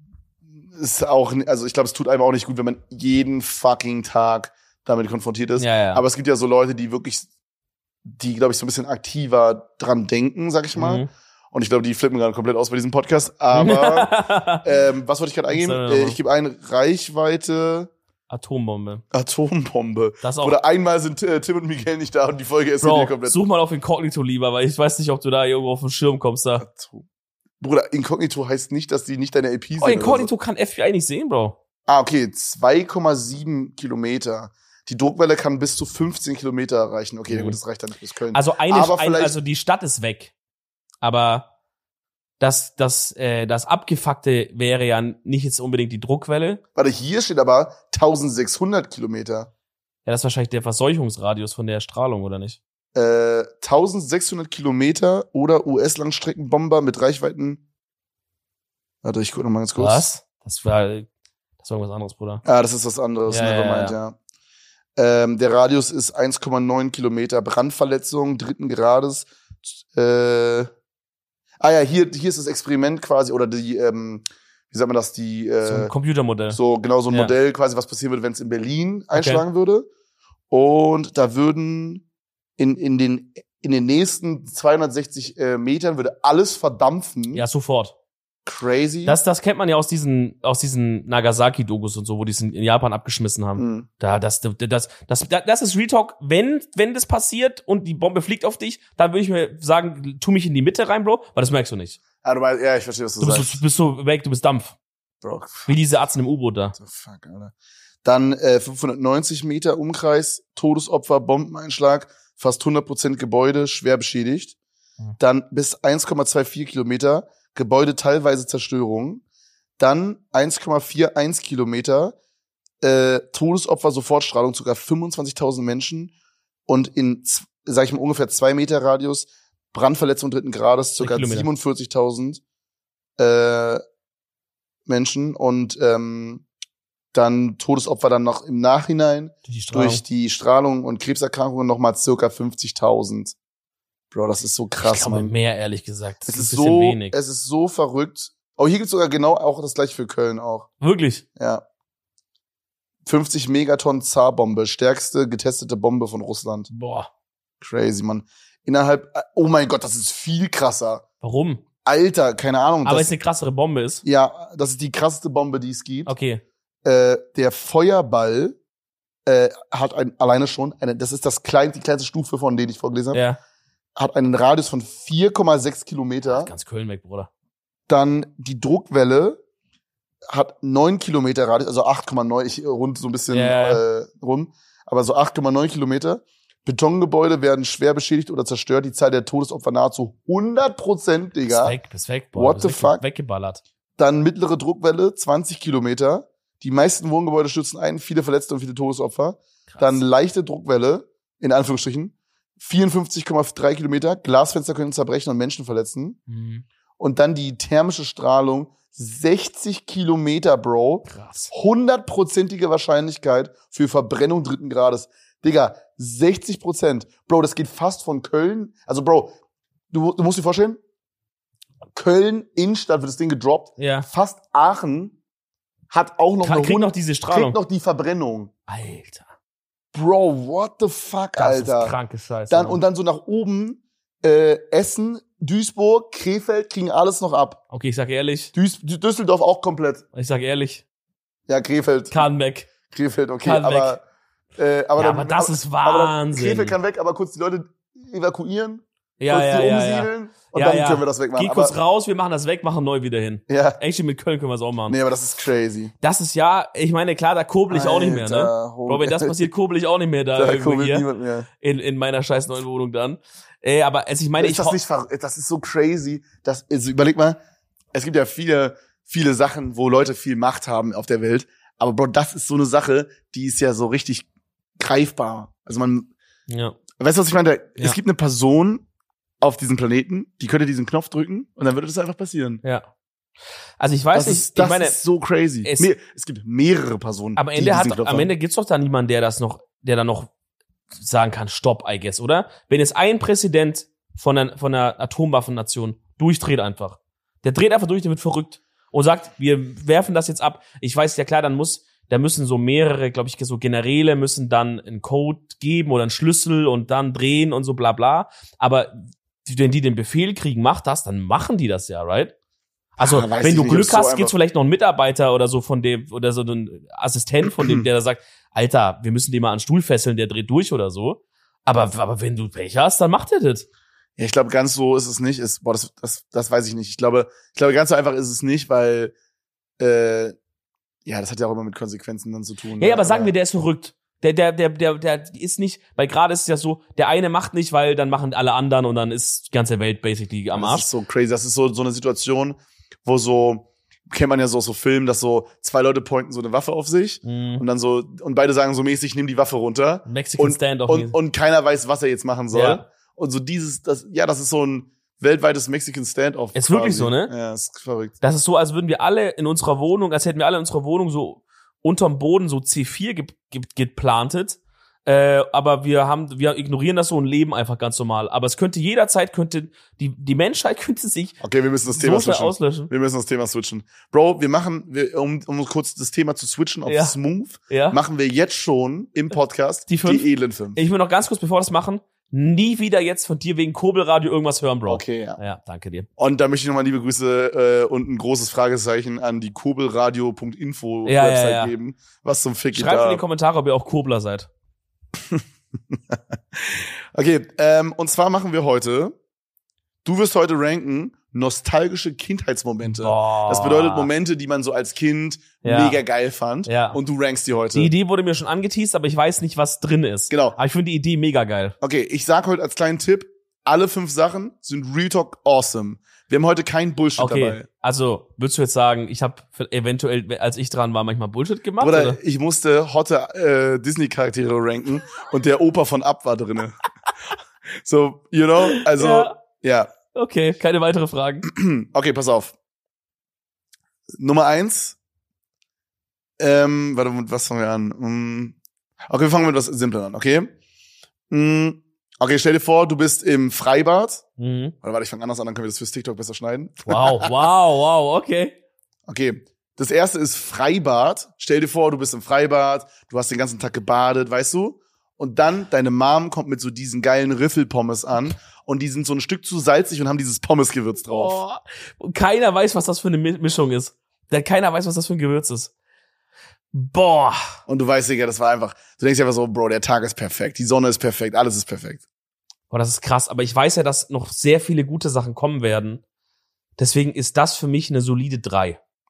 ist auch, also ich glaube, es tut einem auch nicht gut, wenn man jeden fucking Tag damit konfrontiert ist. Ja. Aber es gibt ja so Leute, die glaube ich, so ein bisschen aktiver dran denken, sag ich mal. Mhm. Und ich glaube, die flippen gerade komplett aus bei diesem Podcast. Aber was wollte ich gerade eingeben? Was soll denn Ich gebe ein Reichweite Atombombe. Atombombe. Das auch. Oder einmal sind Tim und Miguel nicht da und die Folge ist hier Bro, komplett. such mal auf Inkognito lieber, weil ich weiß nicht, ob du da irgendwo auf den Schirm kommst da. Bruder, Inkognito heißt nicht, dass die nicht deine AP sind. Oh, Inkognito oder so. kann FBI nicht sehen, Bro. Ah, okay, 2,7 Kilometer. Die Druckwelle kann bis zu 15 Kilometer erreichen. Okay, Mhm. gut, das reicht dann nicht bis Köln. Also Aber vielleicht- also die Stadt ist weg. Aber das Abgefuckte wäre ja nicht jetzt unbedingt die Druckwelle. Warte, hier steht aber 1600 Kilometer. Ja, das ist wahrscheinlich der Verseuchungsradius von der Strahlung, oder nicht? 1600 Kilometer oder US-Langstreckenbomber mit Reichweiten. Warte, ich gucke noch mal ganz kurz. Was? Das war irgendwas anderes, Bruder. Ah, das ist was anderes. Ja, Nevermind, ja. Der Radius ist 1,9 Kilometer. Brandverletzung dritten Grades. Hier ist das Experiment quasi, oder die, wie sagt man das, die, So ein Computermodell. so genau so ein Ja. Modell quasi, was passieren würde, wenn es in Berlin einschlagen würde. Und da würden in den nächsten 260 Metern würde alles verdampfen. Ja, sofort. Crazy. Das kennt man ja aus diesen Nagasaki-Dokus und so, wo die es in Japan abgeschmissen haben. Mhm. Das ist Real Talk. Wenn das passiert und die Bombe fliegt auf dich, dann würde ich mir sagen, tu mich in die Mitte rein, Bro, weil das merkst du nicht. Ja, ich verstehe, was du sagst. Du bist so weg, du bist Dampf. Bro, Wie diese Atzen im U-Boot da. what the fuck, Alter. Dann 590 Meter Umkreis, Todesopfer, Bombeneinschlag, fast 100% Gebäude, schwer beschädigt. Mhm. Dann bis 1,24 Kilometer, Gebäude teilweise Zerstörung. Dann 1,41 Kilometer, Todesopfer, Sofortstrahlung, sogar 25.000 Menschen. Und in, sag ich mal, ungefähr 2 Meter Radius, Brandverletzung dritten Grades, ca. Kilometer. 47.000 Menschen. Und dann Todesopfer dann noch im Nachhinein durch die Strahlung und Krebserkrankungen nochmal circa 50.000. Bro, das ist so Ich krass, glaube Mann. mehr, ehrlich gesagt. Das Es ist ein bisschen so, wenig. es ist so verrückt. Oh, hier gibt's sogar genau auch das gleiche für Köln auch. Wirklich? Ja. 50 Megatonnen Zar-Bombe, stärkste getestete Bombe von Russland. Boah. Crazy, Mann. Oh mein Gott, das ist viel krasser. Warum? Alter, keine Ahnung. Aber das, es eine krassere Bombe ist. ja, das ist die krasseste Bombe, die es gibt. Okay. Der Feuerball hat alleine schon das ist die kleinste Stufe, von denen ich vorgelesen habe, Ja. hat einen Radius von 4,6 Kilometer. Ganz Köln weg, Bruder. Dann die Druckwelle hat 9 Kilometer Radius, also 8,9, ich rund so ein bisschen rum, aber so 8,9 Kilometer. Betongebäude werden schwer beschädigt oder zerstört. Die Zahl der Todesopfer nahezu 100%, Digga. Bist weg, boah. What the fuck? Weggeballert. Dann mittlere Druckwelle, 20 Kilometer. Die meisten Wohngebäude stürzen ein, viele Verletzte und viele Todesopfer. Krass. Dann leichte Druckwelle, in Anführungsstrichen, 54,3 Kilometer. Glasfenster können zerbrechen und Menschen verletzen. Mhm. Und dann die thermische Strahlung, 60 Kilometer, Bro. Krass. 100%ige Wahrscheinlichkeit für Verbrennung 3. Grades. Digga, 60%. Bro, das geht fast von Köln. Also, Bro, du musst dir vorstellen, Köln, Innenstadt wird das Ding gedroppt. Ja. Fast Aachen hat auch noch Kriegt noch diese Strahlung. kriegt noch die Verbrennung. Alter. Bro, what the fuck, Das Alter. ist kranke Scheiße. Und dann so nach oben, Essen, Duisburg, Krefeld kriegen alles noch ab. Okay, ich sag ehrlich. Düsseldorf auch komplett. Ich sag ehrlich. Ja, Krefeld. Kann weg. Krefeld, okay. Kann aber Aber das ist Wahnsinn. Krefeld kann weg, aber kurz die Leute evakuieren, Ja, kurz ja, die ja. umsiedeln und Ja, dann ja. können wir das wegmachen. Geh kurz raus, wir machen das weg, machen neu wieder hin. Ja. Eigentlich mit Köln können wir es auch machen. Nee, aber das ist crazy. Das ist ja, ich meine, klar, da kurbel ich auch nicht mehr, ne? Alter, Bro, wenn das passiert, kurbel ich auch nicht mehr da irgendwo kurbelt hier niemand mehr. in meiner scheiß neuen Wohnung dann. Aber also ich meine, Ist das nicht verrückt? Das ist so crazy. Also überleg mal, es gibt ja viele Sachen, wo Leute viel Macht haben auf der Welt. Aber Bro, das ist so eine Sache, die ist ja so richtig greifbar. Also ja. Weißt du, was ich meine? Ja. Es gibt eine Person auf diesem Planeten, die könnte diesen Knopf drücken und dann würde das einfach passieren. Ja. Also ich weiß nicht, Das ich meine, ist so crazy. Es gibt mehrere Personen. am Ende gibt's doch da niemanden, der da noch sagen kann, stopp, I guess, oder? Wenn jetzt ein Präsident von einer Atomwaffennation durchdreht einfach. Der dreht einfach durch, der wird verrückt und sagt, wir werfen das jetzt ab. Ich weiß, ja klar, da müssen so mehrere, glaube ich, so Generäle müssen dann einen Code geben oder einen Schlüssel und dann drehen und so bla bla. Aber wenn die den Befehl kriegen, mach das, dann machen die das ja, right? Also, wenn du Glück hast, geht's vielleicht noch ein Mitarbeiter oder so von dem, oder so ein Assistent von dem, der da sagt, Alter, wir müssen den mal an den Stuhl fesseln, der dreht durch oder so. Aber wenn du Pech hast, dann macht er das. Ja, ich glaube, ganz so ist es nicht. Das weiß ich nicht. Ich glaube, ganz so einfach ist es nicht, weil ja, das hat ja auch immer mit Konsequenzen dann zu tun. Ja, aber sagen wir, der ist verrückt. Der ist nicht, weil gerade ist es ja so, der eine macht nicht, weil dann machen alle anderen und dann ist die ganze Welt basically am Arsch. Das ist so crazy. Das ist so eine Situation, wo so, kennt man ja so Filmen, dass so zwei Leute pointen so eine Waffe auf sich und dann so, und beide sagen so mäßig, nimm die Waffe runter. Mexican Standoff. Und keiner weiß, was er jetzt machen soll. Ja. Und so das ist so ein weltweites Mexican Standoff. Ist wirklich so, ne? Ja, ist verrückt. Das ist so, als würden wir alle in unserer Wohnung, als hätten wir alle in unserer Wohnung so unterm Boden so C4 geplantet. Aber wir ignorieren das so und leben einfach ganz normal. Aber es könnte jederzeit, die Menschheit könnte sich okay, wir müssen das Thema so schnell auslöschen. Wir müssen das Thema switchen. Bro, um kurz das Thema zu switchen auf Smooth, machen wir jetzt schon im Podcast die edlen 5. Ich will noch ganz kurz, bevor wir das machen, nie wieder jetzt von dir wegen Kurbelradio irgendwas hören, Bro. Okay, ja. Ja, danke dir. Und da möchte ich nochmal liebe Grüße und ein großes Fragezeichen an die kurbelradio.info Website geben. Was zum Fick Schreibt in die Kommentare, ob ihr auch Kurbler seid. Okay, und zwar machen wir heute, du wirst heute ranken, nostalgische Kindheitsmomente. Boah. Das bedeutet Momente, die man so als Kind mega geil fand. Ja. Und du rankst die heute. Die Idee wurde mir schon angeteased, aber ich weiß nicht, was drin ist. Genau. Aber ich finde die Idee mega geil. Okay, ich sag heute als kleinen Tipp, alle 5 Sachen sind Real Talk awesome. Wir haben heute kein Bullshit dabei. Also, würdest du jetzt sagen, ich habe eventuell, als ich dran war, manchmal Bullshit gemacht? Oder ich musste hotte Disney-Charaktere ranken und der Opa von Up war drinne. So, you know, also, ja. Okay, keine weitere Fragen. Okay, pass auf. Nummer 1. Warte, mit was fangen wir an? Okay, wir fangen mit was Simplem an, okay? Okay, stell dir vor, du bist im Freibad. Oder warte, ich fange anders an, dann können wir das fürs TikTok besser schneiden. Wow, okay. Okay, das erste ist Freibad. Stell dir vor, du bist im Freibad, du hast den ganzen Tag gebadet, weißt du? Und dann, deine Mom kommt mit so diesen geilen Riffelpommes an und die sind so ein Stück zu salzig und haben dieses Pommesgewürz drauf. Und keiner weiß, was das für eine Mischung ist. Keiner weiß, was das für ein Gewürz ist. Boah. Und du weißt, Digga, das war einfach, du denkst einfach so, Bro, der Tag ist perfekt, die Sonne ist perfekt, alles ist perfekt. Boah, das ist krass. Aber ich weiß ja, dass noch sehr viele gute Sachen kommen werden. Deswegen ist das für mich eine solide 3.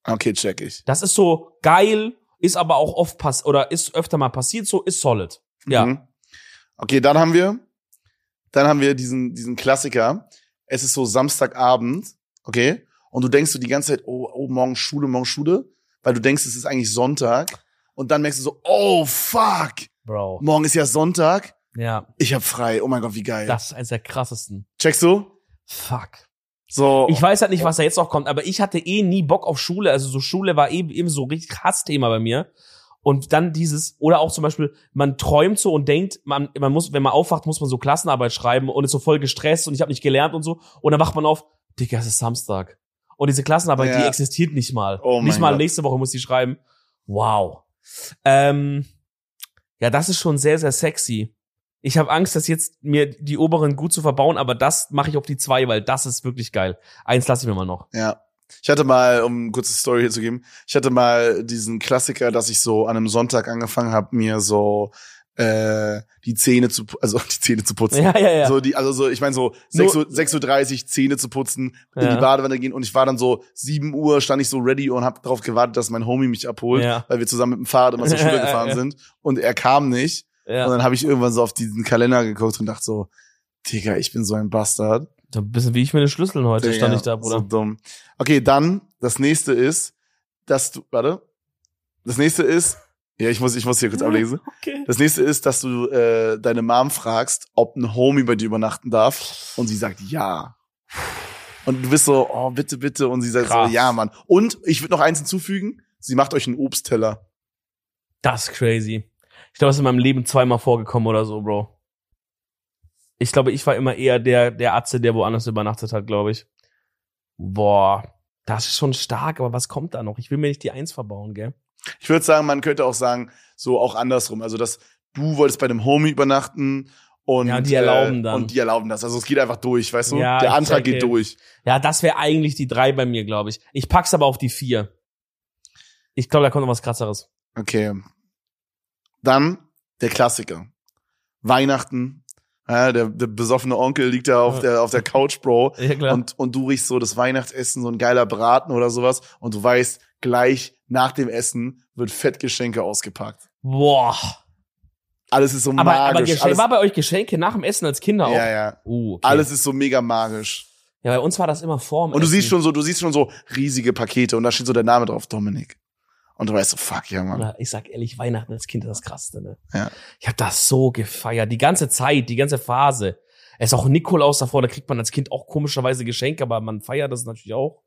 Okay, check ich. Das ist so geil, ist aber auch oft ist öfter mal passiert, so ist solid. Ja. Mhm. Okay, dann haben wir diesen Klassiker. Es ist so Samstagabend, okay? Und du denkst so die ganze Zeit, oh, morgen Schule, weil du denkst, es ist eigentlich Sonntag. Und dann merkst du so, oh, fuck. Bro. Morgen ist ja Sonntag. Ja. Ich hab frei. Oh mein Gott, wie geil. Das ist eines der krassesten. Checkst du? Fuck. So. Ich weiß halt nicht, was da jetzt noch kommt, aber ich hatte nie Bock auf Schule. Also so Schule war eben so richtig Hassthema bei mir. Und dann oder auch zum Beispiel, man träumt so und denkt, man muss, wenn man aufwacht, muss man so Klassenarbeit schreiben und ist so voll gestresst und ich habe nicht gelernt und so. Und dann wacht man auf, Digga, es ist Samstag. Und diese Klassenarbeit, die existiert nicht mal. Oh mein nicht mal Gott. nächste Woche muss die schreiben. Wow. Ja, das ist schon sehr, sehr sexy. Ich habe Angst, dass jetzt mir die oberen gut zu verbauen, aber das mache ich auf die 2, weil das ist wirklich geil. 1 lasse ich mir mal noch. Ja. Ich hatte mal, um eine kurze Story hier zu geben, ich hatte mal diesen Klassiker, dass ich so an einem Sonntag angefangen habe, mir so die Zähne zu putzen. Ja. So, ich meine so 6:30 Uhr Zähne zu putzen, in die Badewanne gehen und ich war dann so 7 Uhr, stand ich so ready und habe darauf gewartet, dass mein Homie mich abholt, weil wir zusammen mit dem Fahrrad immer zur Schule gefahren sind und er kam nicht. Ja. Und dann habe ich irgendwann so auf diesen Kalender geguckt und dachte so, Digga, ich bin so ein Bastard. So ein bisschen wie ich mit den Schlüsseln heute, stand ich da, Bruder. So dumm. Okay, dann, das nächste ist, ja, ich muss hier kurz ablesen. Okay. Das nächste ist, dass du deine Mom fragst, ob ein Homie bei dir übernachten darf und sie sagt ja. Und du bist so, oh, bitte, bitte. Und sie sagt Krass. so, ja, Mann. Und ich würde noch eins hinzufügen, sie macht euch einen Obstteller. Das ist crazy. Ich glaube, das ist in meinem Leben 2-mal vorgekommen oder so, Bro. Ich glaube, ich war immer eher der Atze, der woanders übernachtet hat, glaube ich. Boah, das ist schon stark, aber was kommt da noch? Ich will mir nicht die 1 verbauen, gell? Ich würde sagen, man könnte auch sagen, so auch andersrum. Also, dass du wolltest bei einem Homie übernachten und die erlauben dann. Und die erlauben das. Also, es geht einfach durch, weißt du? Ja, der Antrag geht durch. Ja, das wäre eigentlich die 3 bei mir, glaube ich. Ich pack's aber auf die 4. Ich glaube, da kommt noch was Krasseres. Okay. Dann der Klassiker. Weihnachten. Ja, der besoffene Onkel liegt da auf der Couch, Bro. Ja, klar. Und du riechst so das Weihnachtsessen, so ein geiler Braten oder sowas. Und du weißt, gleich nach dem Essen wird Fettgeschenke ausgepackt. Boah. Alles ist so Aber magisch. war bei euch Geschenke nach dem Essen als Kinder auch? Ja. Okay. Alles ist so mega magisch. Ja, bei uns war das immer vorm Und du Essen. siehst schon so riesige Pakete und da steht so der Name drauf, Dominik. Und du weißt so, fuck, ja, Mann. Ich sag ehrlich, Weihnachten als Kind ist das Krasseste, ne? Ja. Ich hab das so gefeiert. Die ganze Zeit, die ganze Phase. Es ist auch Nikolaus davor, da kriegt man als Kind auch komischerweise Geschenke, aber man feiert das natürlich auch.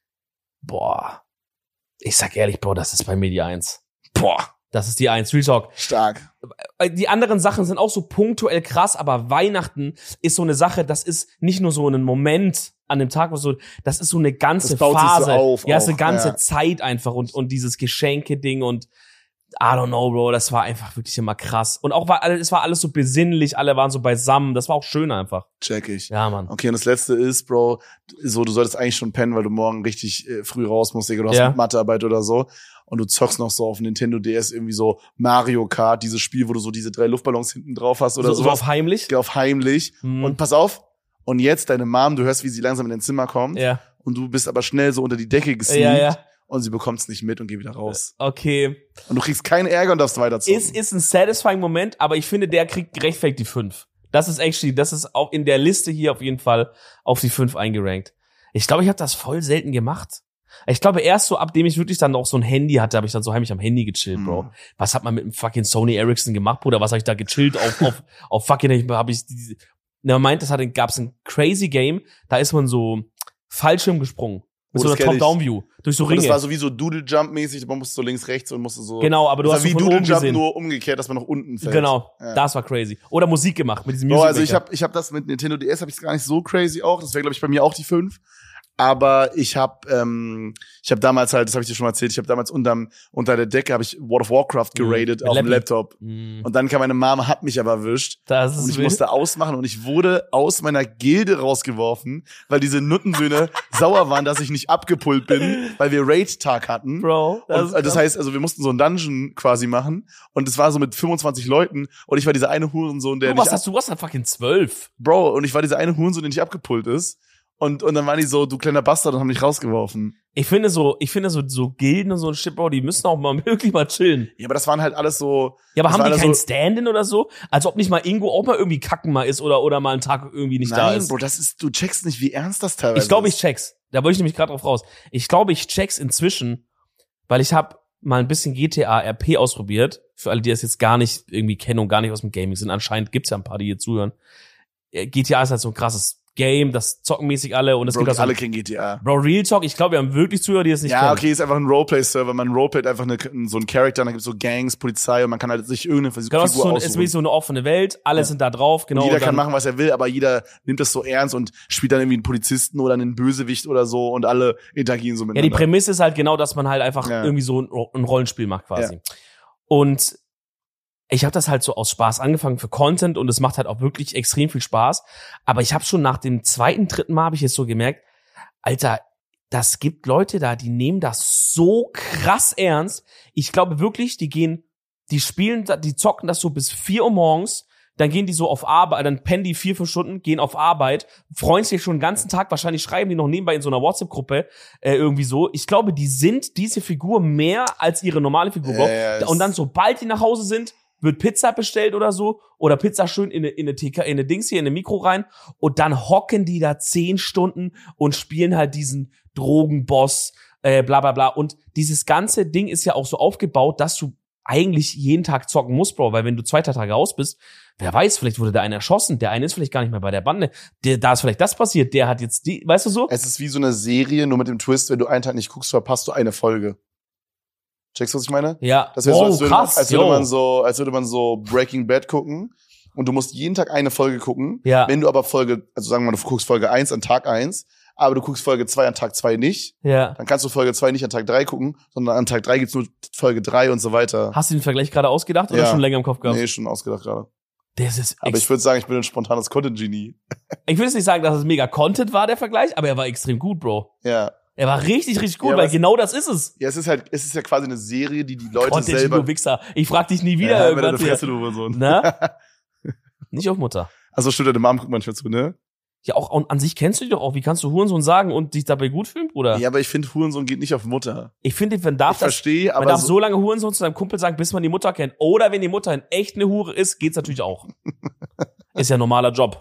Boah. Ich sag ehrlich, Bro, das ist bei mir die 1. Boah. Das ist die 1, Real Talk. Stark. Die anderen Sachen sind auch so punktuell krass, aber Weihnachten ist so eine Sache, das ist nicht nur so ein Moment an dem Tag, das ist so eine ganze das baut Phase. sich so auf, ja, ist eine auch, ganze ja. Zeit einfach und dieses Geschenke-Ding und I don't know, Bro, das war einfach wirklich immer krass. Und auch es war alles so besinnlich, alle waren so beisammen, das war auch schön einfach. Check ich. Ja, Mann. Okay, und das letzte ist, Bro, so, du solltest eigentlich schon pennen, weil du morgen richtig früh raus musst, Digga, du hast Mathearbeit oder so. Und du zockst noch so auf Nintendo DS irgendwie so Mario Kart, dieses Spiel, wo du so diese 3 Luftballons hinten drauf hast oder so auf heimlich? Auf heimlich. Und pass auf, und jetzt deine Mom, du hörst, wie sie langsam in dein Zimmer kommt. Ja. Und du bist aber schnell so unter die Decke gesneakt. Ja. Und sie bekommt's nicht mit und geht wieder raus. Okay. Und du kriegst keinen Ärger und darfst weiter zocken. Ist ein satisfying Moment, aber ich finde, der kriegt gerechtfertigt die 5. Das ist auch in der Liste hier auf jeden Fall auf die 5 eingerankt. Ich glaube, ich habe das voll selten gemacht. Ich glaube, erst so, ab dem ich wirklich dann auch so ein Handy hatte, habe ich dann so heimlich am Handy gechillt, Bro. Was hat man mit dem fucking Sony Ericsson gemacht, Bruder? Was habe ich da gechillt auf fucking, man meint, gab's ein crazy Game, da ist man so Fallschirm gesprungen. Mit so einer Top-Down-View. Durch so Ringe. Das war so wie so Doodle-Jump-mäßig, man musste so links, rechts und musste so. Genau, aber du hast wie so von oben Doodle-Jump gesehen. nur umgekehrt, dass man nach unten fällt. Genau, ja. Das war crazy. Oder Musik gemacht, mit diesem Music. Also ich hab das mit Nintendo DS, habe ich gar nicht so crazy auch. Das wäre, glaube ich, bei mir auch die 5. Aber ich hab damals halt, das habe ich dir schon mal erzählt, ich habe damals unter der Decke habe ich World of Warcraft geradet auf dem Laptop. Und dann kam meine Mama, hat mich aber erwischt. Und ich musste ausmachen und ich wurde aus meiner Gilde rausgeworfen, weil diese Nuttensöhne sauer waren, dass ich nicht abgepult bin, weil wir Raid-Tag hatten. Bro. Das heißt, also wir mussten so einen Dungeon quasi machen und es war so mit 25 Leuten und ich war dieser eine Hurensohn, der du warst halt fucking 12. Bro, und ich war dieser eine Hurensohn, der nicht abgepult ist. Und dann waren die so, du kleiner Bastard, und haben mich rausgeworfen. Ich finde so Gilden und so ein Shit, Bro, die müssen auch mal wirklich mal chillen. Ja, aber das waren halt alles so. Ja, aber das haben die war kein so, Stand-in oder so? Als ob nicht mal Ingo auch mal irgendwie kacken mal ist oder mal einen Tag irgendwie nicht da Nein, ist. Bro, du checkst nicht, wie ernst das teilweise Ich glaube, ist. ich check's. Da wollte ich nämlich gerade drauf raus. Ich glaube, ich check's inzwischen, weil ich habe mal ein bisschen GTA RP ausprobiert. Für alle, die das jetzt gar nicht irgendwie kennen und gar nicht aus dem Gaming sind. Anscheinend gibt's ja ein paar, die hier zuhören. GTA ist halt so ein krasses Game, das zocken mäßig alle und es Bro, gibt auch so alle kennen GTA. Bro, Real Talk, ich glaube, wir haben wirklich Zuhörer, die das nicht kennen. Ja, okay, ist einfach ein Roleplay-Server. Man roleplayt einfach so einen Charakter, dann gibt's so Gangs, Polizei und man kann halt sich irgendeine Figur Genau, es aussuchen. ist wirklich so eine offene Welt, alle sind da drauf, genau. Und jeder und kann machen, was er will, aber jeder nimmt das so ernst und spielt dann irgendwie einen Polizisten oder einen Bösewicht oder so und alle interagieren so Ja, miteinander. die Prämisse ist halt genau, dass man halt einfach irgendwie so ein Rollenspiel macht quasi. Und ich habe das halt so aus Spaß angefangen für Content und es macht halt auch wirklich extrem viel Spaß. Aber ich habe schon nach dem zweiten, dritten Mal habe ich jetzt so gemerkt, Alter, das gibt Leute da, die nehmen das so krass ernst. Ich glaube wirklich, die zocken das so bis 4 Uhr morgens, dann gehen die so auf Arbeit, dann pennen die 4-5 Stunden, gehen auf Arbeit, freuen sich schon den ganzen Tag, wahrscheinlich schreiben die noch nebenbei in so einer WhatsApp-Gruppe irgendwie so. Ich glaube, die sind diese Figur mehr als ihre normale Figur. Und dann, sobald die nach Hause sind, wird Pizza bestellt oder so, oder Pizza schön in eine Dings hier, in eine Mikro rein, und dann hocken die da 10 Stunden und spielen halt diesen Drogenboss, bla bla bla. Und dieses ganze Ding ist ja auch so aufgebaut, dass du eigentlich jeden Tag zocken musst, Bro, weil wenn du 2 Tage raus bist, wer weiß, vielleicht wurde der eine erschossen, der eine ist vielleicht gar nicht mehr bei der Bande, da ist vielleicht das passiert, der hat jetzt die, weißt du so? Es ist wie so eine Serie, nur mit dem Twist, wenn du einen Tag nicht guckst, verpasst du eine Folge. Checkst du, was ich meine? Ja. Das wäre so, krass, als würde man so Breaking Bad gucken und du musst jeden Tag eine Folge gucken. Ja. Wenn du aber sagen wir mal, du guckst Folge 1 an Tag 1, aber du guckst Folge 2 an Tag 2 nicht, ja, dann kannst du Folge 2 nicht an Tag 3 gucken, sondern an Tag 3 gibt's nur Folge 3 und so weiter. Hast du den Vergleich gerade ausgedacht oder schon länger im Kopf gehabt? Nee, schon ausgedacht gerade. Das ist Aber ich würde sagen, ich bin ein spontanes Content-Genie. Ich will jetzt nicht sagen, dass es mega Content war, der Vergleich, aber er war extrem gut, Bro. Ja. Er war richtig, richtig gut, Ja, weil genau das ist es. Ja, es ist ja quasi eine Serie, die Leute Content, selber... du Wichser. Ich frag dich nie wieder ja, irgendwas deine Fresse, hier. du so. Na? Nicht auf Mutter. Also stimmt, deine Mom guckt manchmal zu, ne? Ja, auch an sich kennst du die doch auch. Wie kannst du Hurensohn sagen und dich dabei gut fühlen, Bruder? Ja, aber ich finde, Hurensohn geht nicht auf Mutter. Ich finde, man darf aber so lange Hurensohn zu seinem Kumpel sagen, bis man die Mutter kennt. Oder wenn die Mutter in echt eine Hure ist, geht's natürlich auch. Ist ja ein normaler Job.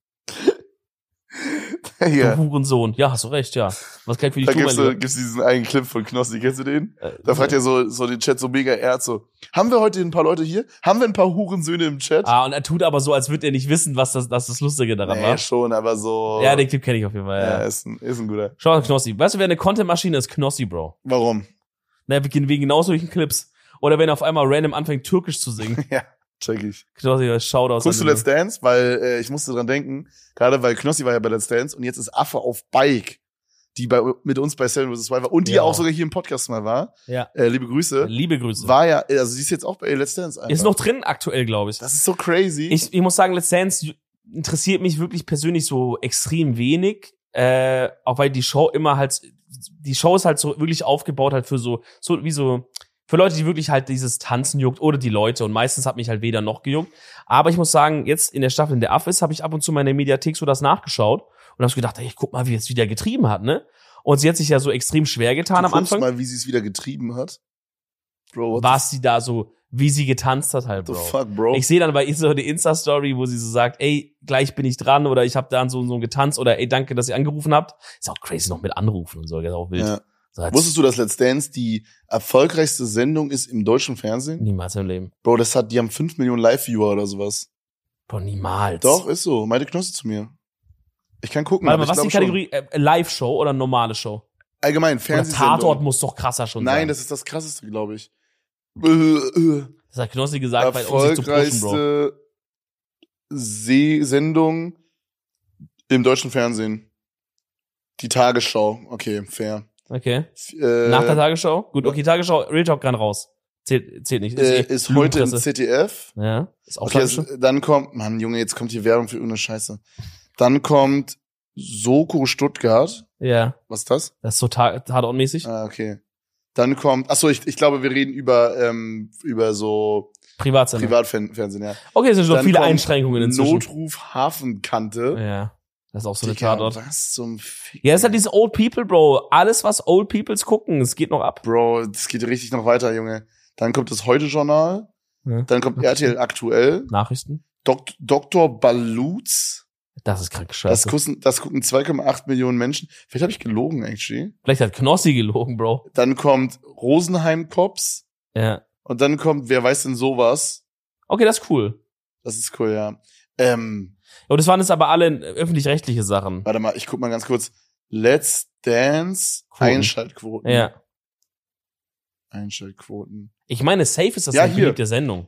Ja. Du Hurensohn. Ja, hast du recht, ja. Was kann ich für dich Da tun, mein Lieber? gibt's diesen einen Clip von Knossi, kennst du den? Da fragt er so den Chat so mega ernst so, haben wir heute ein paar Leute hier? Haben wir ein paar Hurensöhne im Chat? Und er tut aber so, als würde er nicht wissen, was das Lustige daran war. Ja, schon, aber so... Ja, den Clip kenne ich auf jeden Fall, Ja, ja. ist ein guter. Schau mal, Knossi. Weißt du, wer eine Content-Maschine ist? Knossi, Bro. Warum? Na, wegen genau solchen Clips. Oder wenn er auf einmal random anfängt, Türkisch zu singen. Ja, check ich. Knossi, Shoutouts. Guckst du Let's Dance? Weil ich musste dran denken, gerade weil Knossi war ja bei Let's Dance und jetzt ist Affe auf Bike, die mit uns bei Seven vs. Wild war und die Ja. auch sogar hier im Podcast mal war. Ja. Liebe Grüße. Liebe Grüße. War ja, also sie ist jetzt auch bei Let's Dance einfach. Ist noch drin aktuell, glaube ich. Das ist so crazy. Ich muss sagen, Let's Dance interessiert mich wirklich persönlich so extrem wenig. Auch weil die Show ist halt so wirklich aufgebaut halt für für Leute, die wirklich halt dieses Tanzen juckt oder die Leute. Und meistens hat mich halt weder noch gejuckt. Aber ich muss sagen, jetzt in der Staffel, in der Affe ist, habe ich ab und zu meine Mediathek so das nachgeschaut und habe gedacht, ey, guck mal, wie es wieder getrieben hat, ne? Und sie hat sich ja so extrem schwer getan am Anfang. Mal, wie sie es wieder getrieben hat. Bro, Was sie da so, wie sie getanzt hat halt, the Bro. fuck, Bro? Ich sehe dann bei ihr so eine Insta-Story, wo sie so sagt, ey, gleich bin ich dran oder ich habe dann so getanzt oder ey, danke, dass ihr angerufen habt. Ist auch crazy noch mit Anrufen und so, ist auch wild. Ja. So, Wusstest du, dass Let's Dance die erfolgreichste Sendung ist im deutschen Fernsehen? Niemals im Leben. Bro, die haben 5 Millionen Live-Viewer oder sowas. Boah, niemals. Doch, ist so. Meinte Knossi zu mir. Ich kann gucken. Warte mal, aber was ist die ich glaub Kategorie? Live-Show oder normale Show? schon. Allgemein, Oder Fernsehsendung. Tatort muss doch krasser schon sein. Nein, das ist das krasseste, glaube ich. Das hat Knossi gesagt, weil um sich zu pushen, Bro. Erfolgreichste Sendung im deutschen Fernsehen. Die Tagesschau. Okay, fair. Okay. Nach der Tagesschau? Gut, okay, Tagesschau, Real Talk kann raus. Zählt nicht. Ist heute im Lügenpresse. ZDF. Ja, ist auch Okay, Tagesschau. dann kommt, Mann, Junge, jetzt kommt hier Werbung für irgendeine Scheiße. Dann kommt Soko Stuttgart. Ja, Was ist das? das ist so Tatortmäßig. Ah, okay. Dann kommt, ich glaube, wir reden über so Privatsender. Privatfernsehen, ja. Okay, es sind schon Dann viele kommt Einschränkungen inzwischen. Notruf Hafenkante. Ja. Das ist auch so eine Digga, Tatort. was zum Fick? Ja, das ist halt diese Old People, Bro. Alles, was Old Peoples gucken, es geht noch ab. Bro, das geht richtig noch weiter, Junge. Dann kommt das Heute-Journal. Ja. Dann kommt RTL Aktuell. Nachrichten? Dr. Baluz. Das ist krank scheiße. Das gucken 2,8 Millionen Menschen. Vielleicht habe ich gelogen, actually. Vielleicht hat Knossi gelogen, Bro. Dann kommt Rosenheim Cops. Ja. Und dann kommt Wer weiß denn sowas? Okay, das ist cool. Das ist cool, ja. Und das waren jetzt aber alle öffentlich-rechtliche Sachen. Warte mal, ich guck mal ganz kurz. Let's Dance Quoten. Einschaltquoten. Ja. Einschaltquoten. Ich meine, safe ist das Ja, eine hier. beliebte Sendung.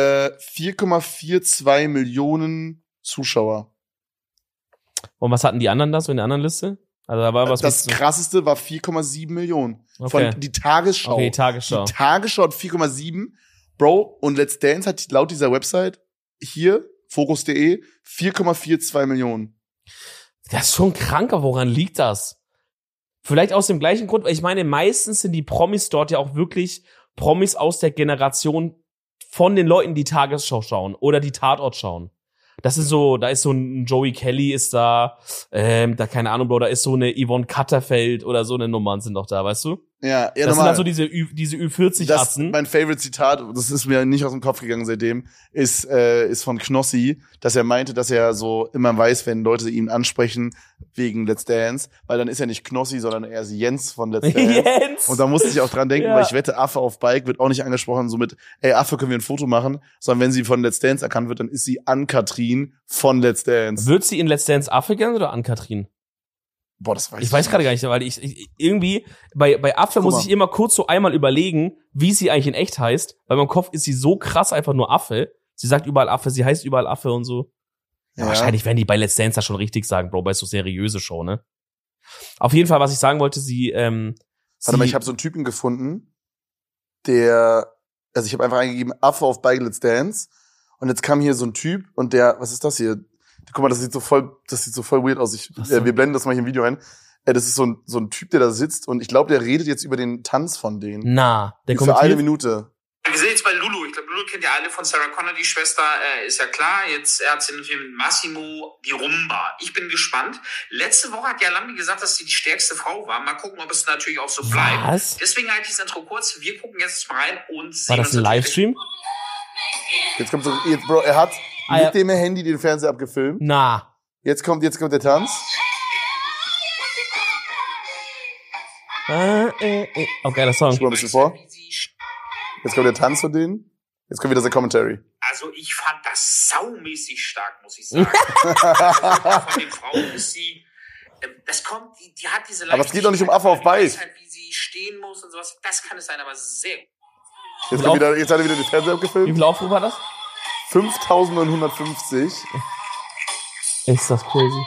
4,42 Millionen Zuschauer. Und was hatten die anderen da so in der anderen Liste? Also da war was Das mit- krasseste war 4,7 Millionen. Okay. Von die Tagesschau. Okay, Tagesschau. Die Tagesschau hat 4,7. Bro, und Let's Dance hat laut dieser Website hier, focus.de, 4,42 Millionen. Das ist schon kranker, woran liegt das? Vielleicht aus dem gleichen Grund, weil ich meine, meistens sind die Promis dort ja auch wirklich Promis aus der Generation von den Leuten, die Tagesschau schauen oder die Tatort schauen. Das ist so, da ist so ein Joey Kelly ist da keine Ahnung, Bro, da ist so eine Yvonne Katterfeld oder so eine Nummern sind doch da, weißt du? Ja, Das sind dann so diese Ü40-Atzen. Mein Favorite Zitat, das ist mir nicht aus dem Kopf gegangen seitdem, ist von Knossi, dass er meinte, dass er so immer weiß, wenn Leute ihn ansprechen wegen Let's Dance, weil dann ist er nicht Knossi, sondern er ist Jens von Let's Dance. Jens! Und da musste ich auch dran denken, Ja. weil ich wette, Affe auf Bike wird auch nicht angesprochen, so mit, ey, Affe, können wir ein Foto machen? Sondern wenn sie von Let's Dance erkannt wird, dann ist sie Ann-Kathrin von Let's Dance. Wird sie in Let's Dance Affe genannt oder Ann-Kathrin? Boah, das weiß Ich weiß gerade gar nicht, weil ich irgendwie bei Affe Guck muss mal. ich immer kurz so einmal überlegen, wie sie eigentlich in echt heißt, weil in meinem Kopf ist sie so krass einfach nur Affe. Sie sagt überall Affe, sie heißt überall Affe und so. Ja, wahrscheinlich werden die bei Let's Dance das schon richtig sagen, Bro, bei so seriöse Show, ne? Auf jeden Fall, was ich sagen wollte, Warte mal, ich habe so einen Typen gefunden, also ich habe einfach eingegeben, Affe auf Bike Let's Dance. Und jetzt kam hier so ein Typ und was ist das hier? Guck mal, das sieht so voll weird aus. Ach so. Wir blenden das mal hier im Video ein. Das ist so ein Typ, der da sitzt und ich glaube, der redet jetzt über den Tanz von denen. Na, der Für eine kommentiert. Minute. Wir sind jetzt bei Lulu. Ich glaube, Lulu kennt ja alle von Sarah Connor, die Schwester, ist ja klar. Jetzt hat sie einen Film mit Massimo, die Rumba. Ich bin gespannt. Letzte Woche hat ja Lambi gesagt, dass sie die stärkste Frau war. Mal gucken, ob es natürlich auch so bleibt. Was? Deswegen halte ich das Intro kurz. Wir gucken jetzt mal rein und sehen War das uns ein natürlich- Livestream? Bro, er hat Ah, mit ja. dem Handy den Fernseher abgefilmt. Na. Jetzt kommt der Tanz. Oh, geiler Song. Spur ein bisschen vor. Jetzt kommt der Tanz von denen. Jetzt kommt wieder sein Commentary. Also ich fand das saumäßig stark, muss ich sagen. Von den Frauen ist sie, das kommt, die hat diese Aber es geht doch nicht um Affe auf Bike. Weiß halt, wie sie stehen muss und sowas. Das kann es sein, aber sehr gut. Jetzt hat er wieder den Fernseher Wie abgefilmt. viel Aufrufe war das? 5.950. Ist das crazy.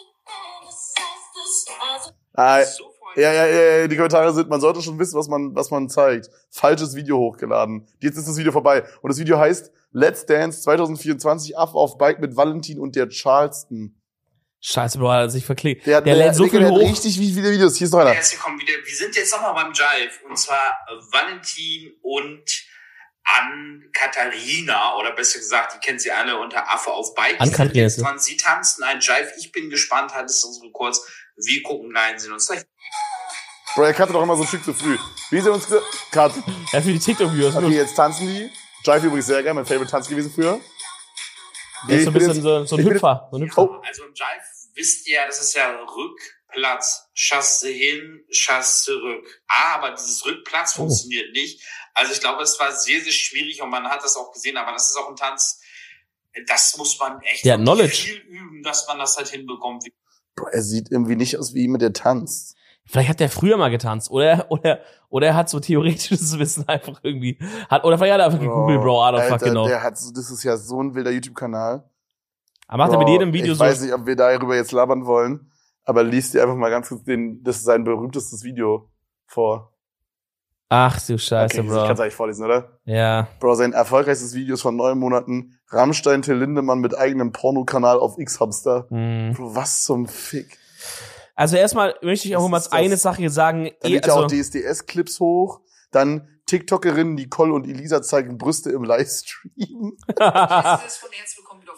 So freundlich. Ja, die Kommentare sind, man sollte schon wissen, was man zeigt. Falsches Video hochgeladen. Jetzt ist das Video vorbei. Und das Video heißt Let's Dance 2024 Affe auf Bike mit Valentin und der Charleston. Scheiße, Bro, hat er sich verklickt. Der lädt so viel der hat hoch. richtig viele Videos. Hier ist noch einer. Jetzt kommen wieder, wir sind jetzt nochmal beim Jive. Und zwar Valentin und Ann-Katharina, oder besser gesagt, die kennen sie alle unter Affe auf Bike. Ann-Katharina ist es. Sie tanzen ein Jive. Ich bin gespannt, hat es so kurz. Wir gucken rein, sehen uns gleich. Bro, er kannte doch immer so ein Stück zu früh. Wie sie uns Cut. Ja, für die TikTok-Videos. Okay, jetzt tanzen die. Jive übrigens sehr geil, mein Favorite Tanz gewesen früher. Der ist so ein bisschen so ein Hüpfer. So ein Hüpfer. Oh. Also im Jive wisst ihr, das ist ja Rückplatz. Chasse hin, Chasse zurück. Aber dieses Rückplatz funktioniert nicht. Also ich glaube, es war sehr, sehr schwierig und man hat das auch gesehen, aber das ist auch ein Tanz, das muss man echt Der hat Knowledge. viel üben, dass man das halt hinbekommt. Bro, er sieht irgendwie nicht aus wie jemand, der tanzt. Vielleicht hat der früher mal getanzt. Oder er hat so theoretisches Wissen einfach irgendwie. Oder vielleicht hat er einfach gegoogelt, Bro. I don't Alter, fucking know. das ist ja so ein wilder YouTube-Kanal. Aber macht er mit jedem Video ich so. weiß nicht, ob wir darüber jetzt labern wollen, aber liest dir einfach mal ganz kurz das ist sein berühmtestes Video vor. Ach du Scheiße, Okay, ich Bro. kann es eigentlich vorlesen, oder? Ja. Bro, sein erfolgreichstes Video ist von 9 Monaten. Rammstein Till Lindemann mit eigenem Pornokanal auf X-Hamster. Hm. Bro, was zum Fick. Also erstmal möchte ich auch Was mal ist das? eine Sache sagen. Dann lädt er Also, auch DSDS-Clips hoch. Dann TikTokerinnen Nicole und Elisa zeigen Brüste im Livestream. Das ist von Herz willkommen wieder auf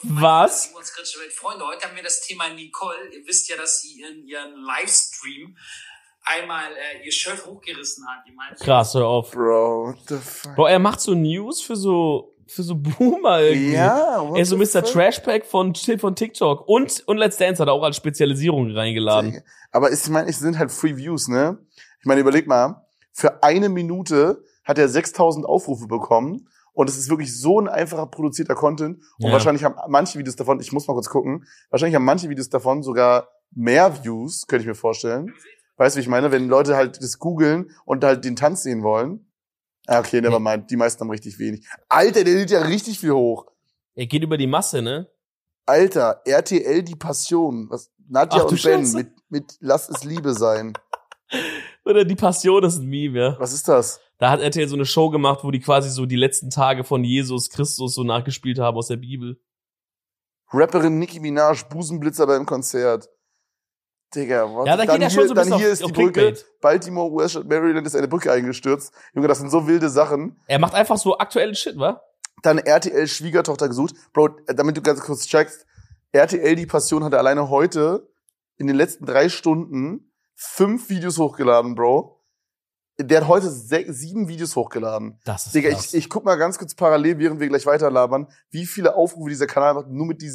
Was? Freunde, heute haben wir das Thema Nicole. Ihr wisst ja, dass sie in ihren Livestream einmal ihr Shirt hochgerissen hat. Krass, hör auf. Bro, what the fuck? Bro, er macht so News für so Boomer irgendwie. Ja, er ist so Mr. Trashpack von TikTok. Und Let's Dance hat er auch als Spezialisierung reingeladen. Aber ich meine, es sind halt Free Views, ne? Ich meine, überleg mal, für 1 Minute hat er 6.000 Aufrufe bekommen. Und es ist wirklich so ein einfacher produzierter Content. Und wahrscheinlich haben manche Videos davon, ich muss mal kurz gucken, wahrscheinlich haben manche Videos davon sogar mehr Views, könnte ich mir vorstellen. Weißt du, wie ich meine? Wenn Leute halt das googeln und halt den Tanz sehen wollen. Okay, nevermind. Die meisten haben richtig wenig. Alter, der lädt ja richtig viel hoch. Er geht über die Masse, ne? Alter, RTL die Passion. Was? Nadja und Ben mit Lass es Liebe sein. Oder die Passion ist ein Meme, ja. Was ist das? Da hat RTL so eine Show gemacht, wo die quasi so die letzten Tage von Jesus Christus so nachgespielt haben aus der Bibel. Rapperin Nicki Minaj, Busenblitzer beim Konzert. Digga, was? Ja, da geht er schon so ein bisschen hier ist die Brücke. Clickbait. Baltimore, US Maryland ist eine Brücke eingestürzt. Junge, das sind so wilde Sachen. Er macht einfach so aktuellen Shit, wa? Dann RTL Schwiegertochter gesucht. Bro, damit du ganz kurz checkst, RTL die Passion hat alleine heute in den letzten 3 Stunden 5 Videos hochgeladen, Bro. Der hat heute 7 Videos hochgeladen. Das ist Digga, krass. ich guck mal ganz kurz parallel, während wir gleich weiterlabern, wie viele Aufrufe dieser Kanal macht, nur mit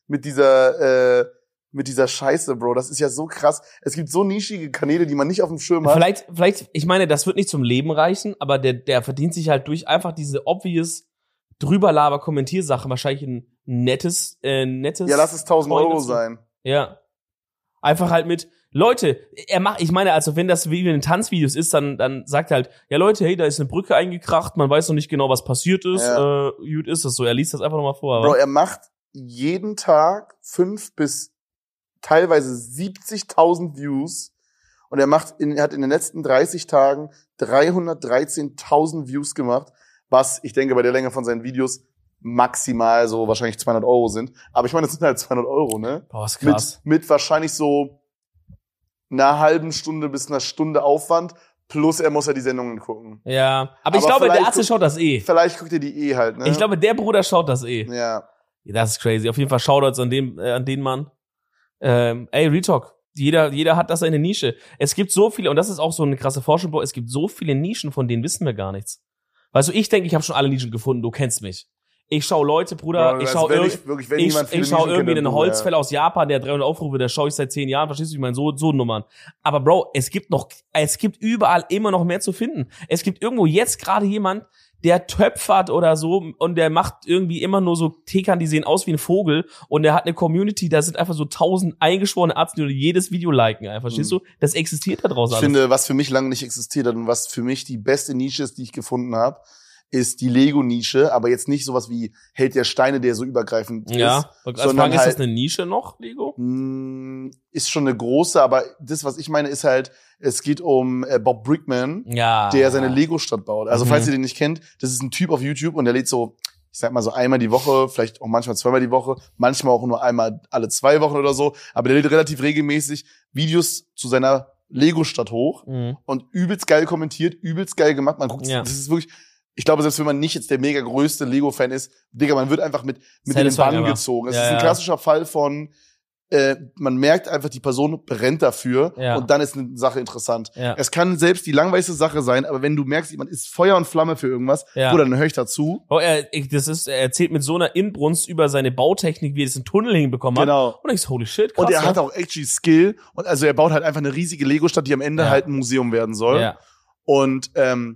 dieser Scheiße, Bro. Das ist ja so krass. Es gibt so nischige Kanäle, die man nicht auf dem Schirm hat. Vielleicht, ich meine, das wird nicht zum Leben reichen, aber der verdient sich halt durch einfach diese obvious Drüberlaber-Kommentiersache wahrscheinlich ein nettes. Ja, lass es 1.000 Euro sein. Ja. Einfach halt mit, Leute, ich meine, also wenn das wie in den Tanzvideos ist, dann sagt er halt, ja Leute, hey, da ist eine Brücke eingekracht, man weiß noch nicht genau, was passiert ist, gut ist das so, er liest das einfach nochmal vor. Bro, er macht jeden Tag 5 bis teilweise 70.000 Views und er hat in den letzten 30 Tagen 313.000 Views gemacht, was ich denke bei der Länge von seinen Videos maximal so wahrscheinlich 200 Euro sind. Aber ich meine, das sind halt 200 Euro, ne? Boah, ist krass. Mit wahrscheinlich so einer halben Stunde bis einer Stunde Aufwand, plus er muss ja die Sendungen gucken. Ja, aber ich glaube, der Atze schaut das eh. Vielleicht guckt er die halt, ne? Ich glaube, der Bruder schaut das eh. Ja. Das ist crazy. Auf jeden Fall Shoutouts an den Mann. Retalk. Jeder hat das seine Nische. Es gibt so viele, und das ist auch so eine krasse Forschung, es gibt so viele Nischen, von denen wissen wir gar nichts. Weißt du, ich denke, ich habe schon alle Nischen gefunden, du kennst mich. Ich schau Leute, Bruder, Bro, ich schau irgendwie einen kennt, Holzfäller aus Japan, der 300 Aufrufe, der schaue ich seit 10 Jahren, verstehst du, ich meine, so Nummern. Aber Bro, es gibt überall immer noch mehr zu finden. Es gibt irgendwo jetzt gerade jemand, der töpfert oder so und der macht irgendwie immer nur so Tekern, die sehen aus wie ein Vogel und der hat eine Community, da sind einfach so 1000 eingeschworene Ärzte, die jedes Video liken, einfach, verstehst du? Das existiert da draußen. Ich finde, was für mich lange nicht existiert hat und was für mich die beste Nische ist, die ich gefunden habe, ist die Lego-Nische, aber jetzt nicht sowas wie Held der Steine, der so übergreifend ist. Sondern ist das eine Nische noch, Lego? Ist schon eine große, aber das, was ich meine, ist halt, es geht um Bob Brickman, der seine Lego-Stadt baut. Also falls ihr den nicht kennt, das ist ein Typ auf YouTube und der lädt so, ich sag mal so einmal die Woche, vielleicht auch manchmal 2-mal die Woche, manchmal auch nur einmal alle 2 Wochen oder so, aber der lädt relativ regelmäßig Videos zu seiner Lego-Stadt hoch und übelst geil kommentiert, übelst geil gemacht. Man guckt, das ist wirklich, ich glaube, selbst wenn man nicht jetzt der mega größte Lego-Fan ist, Digga, man wird einfach mit in den Bann gezogen. Es ist ein klassischer Fall von, man merkt einfach, die Person brennt dafür und dann ist eine Sache interessant. Ja. Es kann selbst die langweiligste Sache sein, aber wenn du merkst, jemand ist Feuer und Flamme für irgendwas, Bruder, dann höre ich dazu. Oh, er erzählt mit so einer Inbrunst über seine Bautechnik, wie er das in Tunnel hinbekommen hat. Und ich so, holy shit, krass. Und er hat auch actually Skill. Und also er baut halt einfach eine riesige Lego-Stadt, die am Ende halt ein Museum werden soll. Ja. Und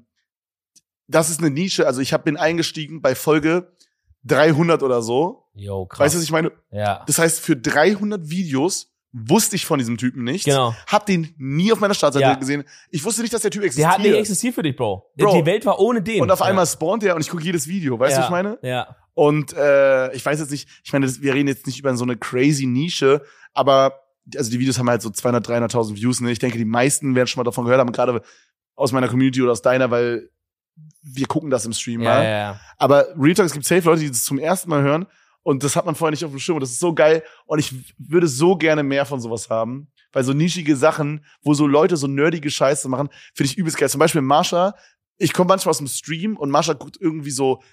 das ist eine Nische. Also ich bin eingestiegen bei Folge 300 oder so. Jo, krass. Weißt du, was ich meine? Ja. Das heißt, für 300 Videos wusste ich von diesem Typen nichts. Genau. Hab den nie auf meiner Startseite gesehen. Ich wusste nicht, dass der Typ existiert. Der hat nicht existiert für dich, Bro. Die Welt war ohne den. Und auf einmal spawnt der und ich gucke jedes Video. Weißt du, was ich meine? Ja. Und ich weiß jetzt nicht, ich meine, wir reden jetzt nicht über so eine crazy Nische, aber also die Videos haben halt so 200.000, 300.000 Views. Ne? Ich denke, die meisten werden schon mal davon gehört haben, gerade aus meiner Community oder aus deiner, weil wir gucken das im Stream mal. Ja. Aber Real Talk, es gibt safe Leute, die das zum ersten Mal hören und das hat man vorher nicht auf dem Schirm und das ist so geil und ich würde so gerne mehr von sowas haben, weil so nischige Sachen, wo so Leute so nerdige Scheiße machen, finde ich übelst geil. Zum Beispiel Marsha, ich komme manchmal aus dem Stream und Marsha guckt irgendwie so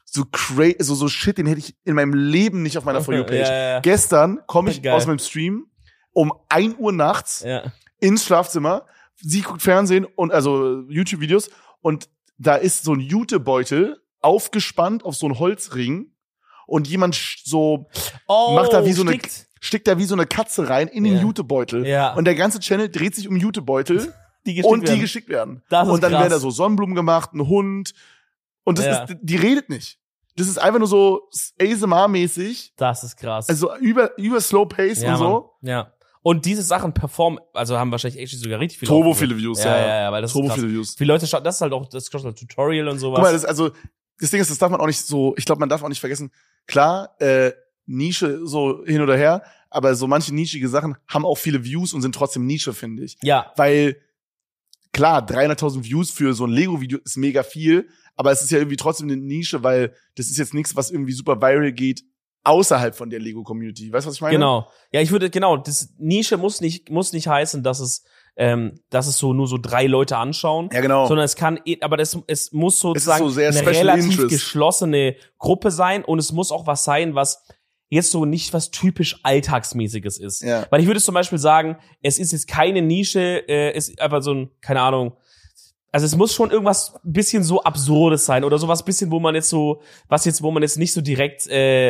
so crazy, so Shit, den hätte ich in meinem Leben nicht auf meiner For You-Page. Ja. Gestern komme ich Geil. aus meinem Stream um 1 Uhr nachts Ja. ins Schlafzimmer. Sie guckt Fernsehen und also YouTube-Videos und da ist so ein Jutebeutel aufgespannt auf so einen Holzring und jemand macht da wie so steckt da wie so eine Katze rein in den Jutebeutel. Ja. Und der ganze Channel dreht sich um Jutebeutel die geschickt werden. Das ist und dann krass. werden da so Sonnenblumen gemacht, ein Hund. Und das ist, die redet nicht. Das ist einfach nur so ASMR-mäßig. Das ist krass. Also über Slow Pace und so. Mann. Ja. Und diese Sachen performen, also haben wahrscheinlich actually sogar richtig viele Turbo aufgerufen. viele Views, Ja, weil das Turbo ist krass. viele Views. Viele Leute schauen, das ist halt auch das Tutorial und sowas. Guck mal, das Ding ist, das darf man auch nicht so, ich glaube, man darf auch nicht vergessen, klar, Nische so hin oder her, aber so manche nischige Sachen haben auch viele Views und sind trotzdem Nische, finde ich. Ja. Weil, klar, 300.000 Views für so ein Lego-Video ist mega viel, aber es ist ja irgendwie trotzdem eine Nische, weil das ist jetzt nichts, was irgendwie super viral geht, außerhalb von der Lego-Community. Weißt du, was ich meine? Genau. Ja, das Nische muss nicht heißen, dass es so nur so 3 Leute anschauen. Ja, genau. Sondern es muss sozusagen so sehr eine Special relativ Interest. geschlossene Gruppe sein und es muss auch was sein, was jetzt so nicht was typisch Alltagsmäßiges ist. Ja. Weil ich würde zum Beispiel sagen, es ist jetzt keine Nische, es ist einfach so ein, keine Ahnung, also es muss schon irgendwas ein bisschen so Absurdes sein oder sowas bisschen, wo man jetzt nicht so direkt,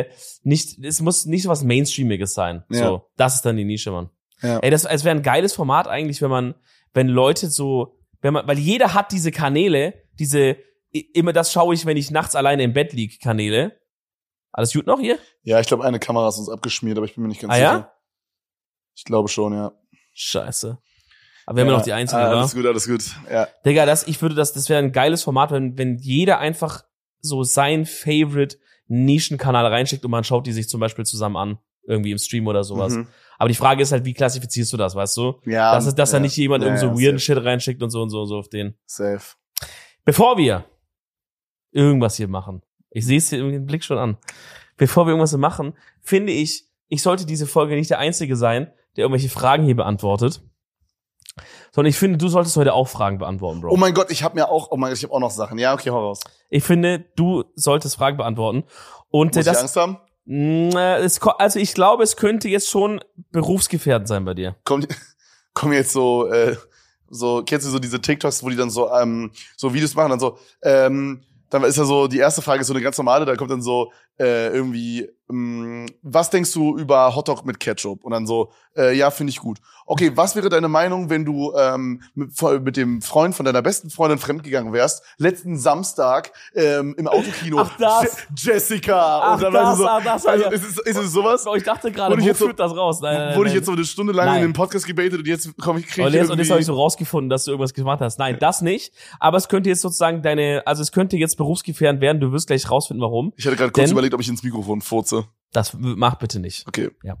es muss nicht so was Mainstreamiges sein. Ja. So, das ist dann die Nische, Mann. Ja. Ey, es wäre ein geiles Format eigentlich, wenn Leute weil jeder hat diese Kanäle, immer das schaue ich, wenn ich nachts alleine im Bett liege, Kanäle. Alles gut noch hier? Ja, ich glaube, eine Kamera ist uns abgeschmiert, aber ich bin mir nicht ganz sicher. Ja? Ich glaube schon, ja. Scheiße. Aber wir haben ja noch die einzige, oder? Alles gut. Ja. Digga, das wäre ein geiles Format, wenn jeder einfach so sein Favorite Nischenkanal reinschickt und man schaut die sich zum Beispiel zusammen an. Irgendwie im Stream oder sowas. Mhm. Aber die Frage ist halt, wie klassifizierst du das, weißt du? Ja. Dass da nicht jemand irgend so weirden safe. Shit reinschickt und so auf den. Safe. Bevor wir irgendwas hier machen, ich sehe es dir im Blick schon an, bevor wir irgendwas hier machen, finde ich sollte diese Folge nicht der Einzige sein, der irgendwelche Fragen hier beantwortet. Sondern ich finde, du solltest heute auch Fragen beantworten, Bro. Oh mein Gott, ich habe auch noch Sachen. Ja, okay, hau raus. Ich finde, du solltest Fragen beantworten. Und Muss ich Angst haben? Also ich glaube, es könnte jetzt schon berufsgefährdend sein bei dir. Kommen jetzt so kennst du so diese TikToks, wo die dann so Videos machen, dann so, dann ist ja so, die erste Frage ist so eine ganz normale, da kommt dann so irgendwie, was denkst du über Hotdog mit Ketchup? Und dann so, ja, finde ich gut. Okay, was wäre deine Meinung, wenn du mit dem Freund von deiner besten Freundin fremdgegangen wärst, letzten Samstag im Autokino? Ach, das? Jessica! Ach, und dann war das, so, also, ist es sowas? Ich dachte gerade, Wurde wo ich jetzt so- führt das raus? Nein, Wurde ich jetzt so eine Stunde lang Nein. in den Podcast gebetet und jetzt krieg ich und jetzt irgendwie... habe ich so rausgefunden, dass du irgendwas gemacht hast. Nein, das nicht. Aber es könnte jetzt sozusagen es könnte jetzt berufsgefährdend werden. Du wirst gleich rausfinden, warum. Ich hatte gerade kurz Denn- überlegt, ob ich ins Mikrofon furze. Das mach bitte nicht. Okay. Ja.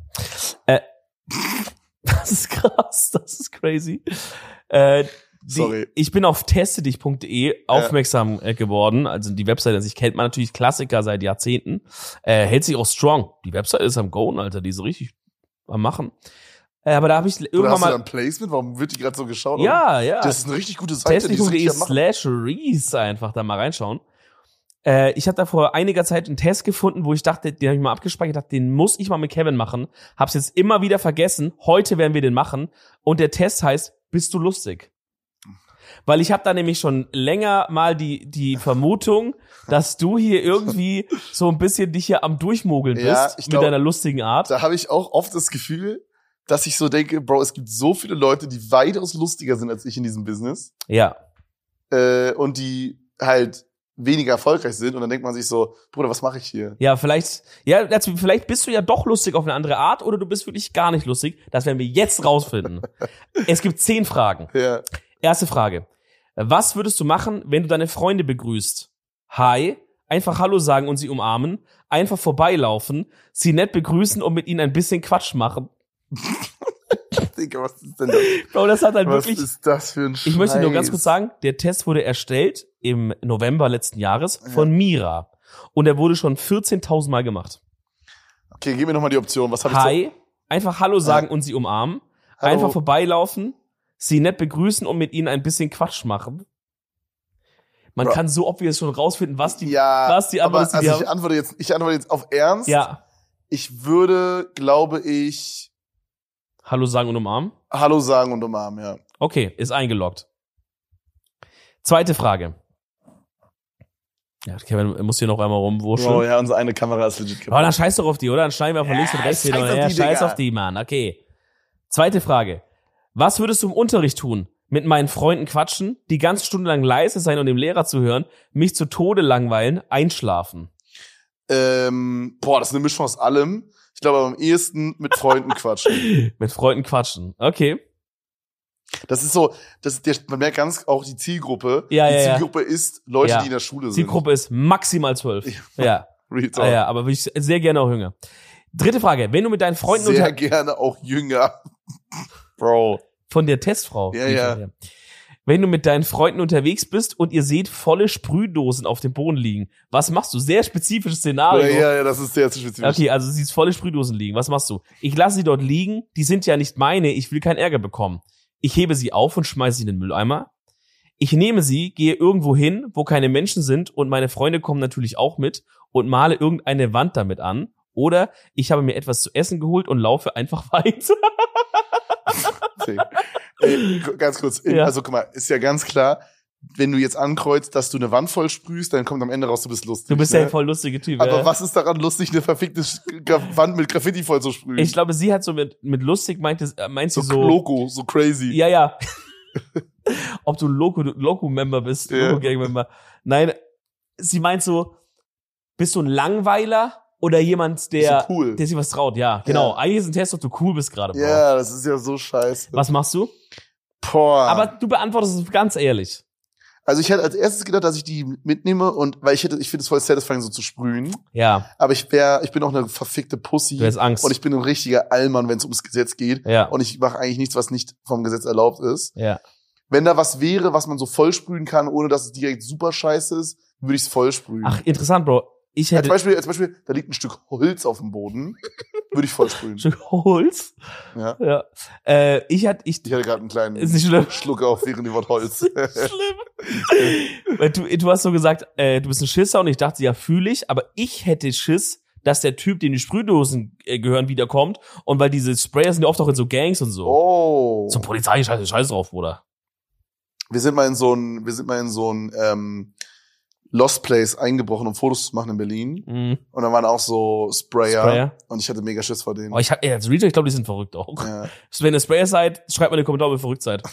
Das ist krass, das ist crazy. Sorry. Ich bin auf testedich.de aufmerksam geworden. Also die Webseite an sich kennt man natürlich, Klassiker seit Jahrzehnten. Hält sich auch strong. Die Webseite ist am Goen, Alter. Die ist richtig am Machen. Aber da habe ich Oder irgendwann hast du da mal... ein Placement? Warum wird die gerade so geschaut? Ja. Das ist eine richtig gute Seite. die ist richtig am Machen. testedich.de/reese einfach da mal reinschauen. Ich habe da vor einiger Zeit einen Test gefunden, wo ich dachte, den habe ich mal abgespeichert, dachte, den muss ich mal mit Kevin machen. Hab's jetzt immer wieder vergessen. Heute werden wir den machen. Und der Test heißt, bist du lustig? Weil ich habe da nämlich schon länger mal die Vermutung, dass du hier irgendwie so ein bisschen dich hier am Durchmogeln bist Ja, ich mit glaub, deiner lustigen Art. Da habe ich auch oft das Gefühl, dass ich so denke, Bro, es gibt so viele Leute, die weitaus lustiger sind als ich in diesem Business. Ja. Und die halt weniger erfolgreich sind. Und dann denkt man sich so, Bruder, was mache ich hier? Ja, vielleicht bist du ja doch lustig auf eine andere Art oder du bist wirklich gar nicht lustig. Das werden wir jetzt rausfinden. Es gibt 10 Fragen. Ja. Erste Frage. Was würdest du machen, wenn du deine Freunde begrüßt? Hi, einfach Hallo sagen und sie umarmen, einfach vorbeilaufen, sie nett begrüßen und mit ihnen ein bisschen Quatsch machen. Digga, was ist denn das? Bro, das hat halt Was wirklich... ist das für ein Scheiß? Ich möchte nur ganz kurz sagen, der Test wurde erstellt im November letzten Jahres von Mira. Und er wurde schon 14.000 Mal gemacht. Okay, gib mir nochmal die Option. Was habe ich Hi, einfach Hallo sagen und sie umarmen, Hallo. einfach vorbeilaufen, sie nett begrüßen und mit ihnen ein bisschen Quatsch machen. Man Bro. kann so obvious schon rausfinden, was die aber Antwort ist, die also die ich antworte jetzt auf Ernst. Ja. Ich würde, glaube ich, Hallo sagen und umarmen? Hallo sagen und umarmen, ja. Okay, ist eingeloggt. Zweite Frage. Ja, Kevin muss hier noch einmal rumwurscheln. Oh ja, unsere eine Kamera ist legit kaputt. Aber dann scheiß doch auf die, oder? Dann schneiden wir von links und rechts scheiß hin. auf Ja, die, scheiß Digga. auf die, Mann. Okay. Zweite Frage. Was würdest du im Unterricht tun? Mit meinen Freunden quatschen, die ganze Stunde lang leise sein und dem Lehrer zu hören, mich zu Tode langweilen, einschlafen. Das ist eine Mischung aus allem. Ich glaube aber am ehesten mit Freunden quatschen. Mit Freunden quatschen. Okay. Das ist so, man merkt ganz auch die Zielgruppe. Ja, die ja, Zielgruppe ist Leute, Ja. die in der Schule sind. Zielgruppe ist maximal 12. Ja. Real Talk. Ja, aber würde ich sehr gerne auch jünger. Dritte Frage. Wenn du mit deinen Freunden Sehr gerne auch jünger. Bro. von der Testfrau. Ja. Wenn du mit deinen Freunden unterwegs bist und ihr seht volle Sprühdosen auf dem Boden liegen, was machst du? Sehr spezifisches Szenario. Ja, das ist sehr spezifisch. Okay, also du siehst volle Sprühdosen liegen. Was machst du? Ich lasse sie dort liegen. Die sind ja nicht meine. Ich will keinen Ärger bekommen. Ich hebe sie auf und schmeiße sie in den Mülleimer. Ich nehme sie, gehe irgendwo hin, wo keine Menschen sind und meine Freunde kommen natürlich auch mit und male irgendeine Wand damit an. Oder ich habe mir etwas zu essen geholt und laufe einfach weiter. Ganz kurz, Ja. also guck mal, ist ja ganz klar, wenn du jetzt ankreuzt, dass du eine Wand voll sprühst, dann kommt am Ende raus, du bist lustig. Du bist ne? ja ein voll lustiger Typ. Aber ja. was ist daran lustig, eine verfickte Wand mit Graffiti voll zu sprühen? Ich glaube, sie hat so mit lustig meint sie so so. Loco, so crazy. Ja. Ob du Loco-Member bist, Ja. Loco-Gang-Member. Nein, sie meint so, bist du ein Langweiler oder jemand, der, so cool. der sich was traut? Ja, genau. Ja. Eigentlich ist ein Test, ob du cool bist gerade. Bro. Ja, das ist ja so scheiße. Was machst du? Boah. Aber du beantwortest es ganz ehrlich. Also ich hätte als erstes gedacht, dass ich die mitnehme weil ich finde es voll satisfying, so zu sprühen. Ja, Aber ich bin auch eine verfickte Pussy. du hast Angst. Und ich bin ein richtiger Allmann, wenn es ums Gesetz geht. Ja. Und ich mache eigentlich nichts, was nicht vom Gesetz erlaubt ist. Ja. Wenn da was wäre, was man so voll sprühen kann, ohne dass es direkt super scheiße ist, würde ich es voll sprühen. Ach, interessant, Bro. Ich als hätte Beispiel, da liegt ein Stück Holz auf dem Boden, würde ich voll sprühen. ein Stück Holz. Ja. Ja. Ich Ich hatte gerade einen kleinen ist nicht schlimm. Schluck auf während dem Wort Holz. Schlimm. Weil du hast so gesagt, du bist ein Schisser und ich dachte, ja, fühle ich, aber ich hätte Schiss, dass der Typ, dem die Sprühdosen gehören, wiederkommt und weil diese Sprayer sind ja oft auch in so Gangs und so. Oh. Zum Polizei, scheiß drauf, Bruder. Wir sind mal in so ein Lost Place eingebrochen, um Fotos zu machen in Berlin. Mhm. Und da waren auch so Sprayer. Sprayer. Und ich hatte mega Schiss vor denen. Aber als Reader, ich glaube, die sind verrückt auch. Ja. Wenn ihr Sprayer seid, schreibt mal in die Kommentare, ob ihr verrückt seid.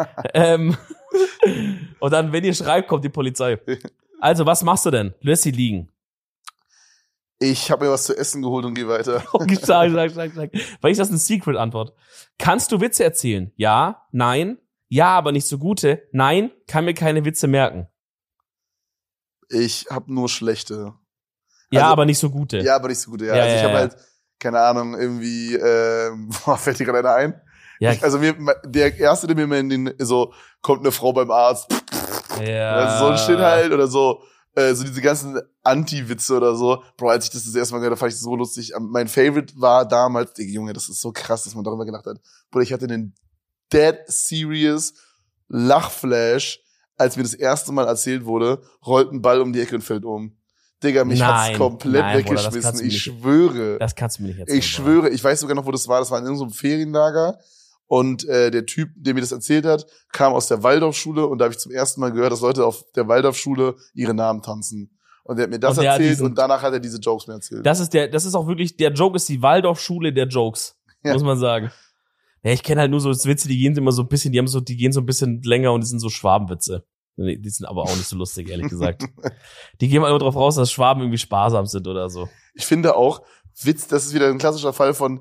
Und dann, wenn ihr schreibt, kommt die Polizei. Also, was machst du denn? Du lässt sie liegen. Ich habe mir was zu essen geholt und gehe weiter. Okay, sag. Weil ich das eine Secret-Antwort. Kannst du Witze erzählen? Ja, nein. Ja, aber nicht so gute. Nein, kann mir keine Witze merken. Ich habe nur schlechte. Ja, Also- aber nicht so gute. Ja, aber nicht so gute. Ja. Ja, Also ich ja, habe ja. halt, keine Ahnung, irgendwie, fällt dir gerade einer ein? Ja, Der erste, der mir mal kommt eine Frau beim Arzt. ja. Also so ein Shit halt oder so diese ganzen Anti-Witze oder so. Bro, als ich das erste Mal gehört habe, fand ich das so lustig. Mein Favorite war damals, Junge, das ist so krass, dass man darüber gelacht hat. Bro, ich hatte einen dead serious Lachflash, als mir das erste Mal erzählt wurde, rollt ein Ball um die Ecke und fällt um. Digga, mich hat's komplett nein, Bruder, das weggeschmissen. kannst du Ich nicht. schwöre. Das kannst du mir nicht erzählen. Ich schwöre, ich weiß sogar noch, wo das war. Das war in irgendeinem Ferienlager. Und der Typ, der mir das erzählt hat, kam aus der Waldorfschule und da habe ich zum ersten Mal gehört, dass Leute auf der Waldorfschule ihre Namen tanzen. Und der hat mir das Und der hat erzählt diesen- und danach hat er diese Jokes mir erzählt. Das ist auch wirklich, der Joke ist die Waldorfschule der Jokes. Ja. Muss man sagen. Ja, ich kenne halt nur so Witze, die gehen immer so ein bisschen, die gehen so ein bisschen länger und die sind so Schwabenwitze. Nee, die sind aber auch nicht so lustig, ehrlich gesagt. Die gehen mal nur drauf raus, dass Schwaben irgendwie sparsam sind oder so. Ich finde auch, Witz, das ist wieder ein klassischer Fall von,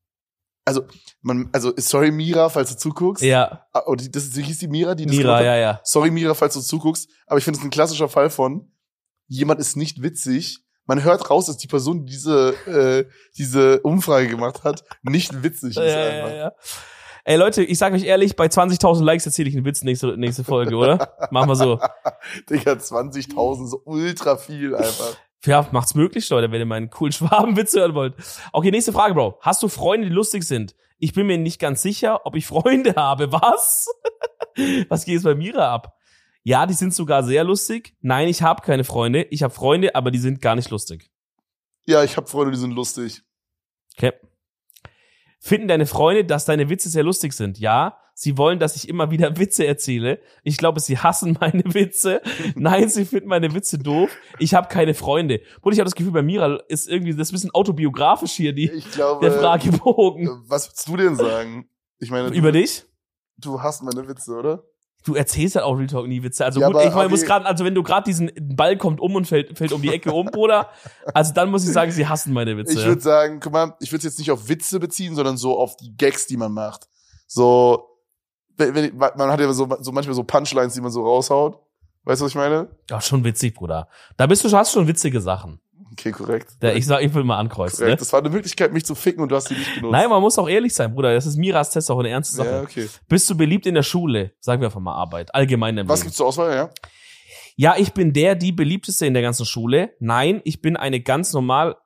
sorry Mira, falls du zuguckst. Ja, Hieß die Mira, die das Mira, gemacht hat? ja. Sorry Mira, falls du zuguckst. Aber ich finde es ein klassischer Fall von, jemand ist nicht witzig. Man hört raus, dass die Person, die diese Umfrage gemacht hat, nicht witzig ist einfach. Ja. Ey Leute, ich sag euch ehrlich, bei 20.000 Likes erzähle ich einen Witz nächste Folge, oder? Machen wir so. Digga, 20.000, so ultra viel einfach. Ja, macht's möglich, Leute, wenn ihr meinen coolen Schwabenwitz hören wollt. Okay, nächste Frage, Bro. Hast du Freunde, die lustig sind? Ich bin mir nicht ganz sicher, ob ich Freunde habe. Was? Was geht jetzt bei Mira ab? Ja, die sind sogar sehr lustig. Nein, ich habe keine Freunde. Ich habe Freunde, aber die sind gar nicht lustig. Ja, ich habe Freunde, die sind lustig. Okay. Finden deine Freunde, dass deine Witze sehr lustig sind? Ja. Sie wollen, dass ich immer wieder Witze erzähle. Ich glaube, sie hassen meine Witze. Nein, sie finden meine Witze doof. Ich habe keine Freunde. Und ich habe das Gefühl, bei Mira ist irgendwie das ein bisschen autobiografisch hier, Ich glaube, der Fragebogen. Was würdest du denn sagen? Ich meine, Über dich? Du hast meine Witze, oder? Du erzählst halt auch Real Talk nie Witze. Also Ja, gut, aber ich meine, muss okay. gerade, also wenn du gerade diesen Ball kommt um und fällt um die Ecke um, Bruder, also dann muss ich sagen, sie hassen meine Witze. Ich würde sagen, guck mal, ich würde es jetzt nicht auf Witze beziehen, sondern so auf die Gags, die man macht. So, man hat ja so manchmal so Punchlines, die man so raushaut. Weißt du, was ich meine? Ja, schon witzig, Bruder. Hast schon witzige Sachen. Okay, korrekt. Ich will mal ankreuzen. Korrekt. Ne? Das war eine Möglichkeit, mich zu ficken und du hast die nicht benutzt. Nein, man muss auch ehrlich sein, Bruder. Das ist Miras Test auch eine ernste Sache. Ja, okay. Bist du beliebt in der Schule? Sagen wir einfach mal Arbeit. Allgemein im Was Leben. gibt's zur Auswahl, ja? Ja, ich bin die beliebteste in der ganzen Schule. Nein, ich bin eine ganz normal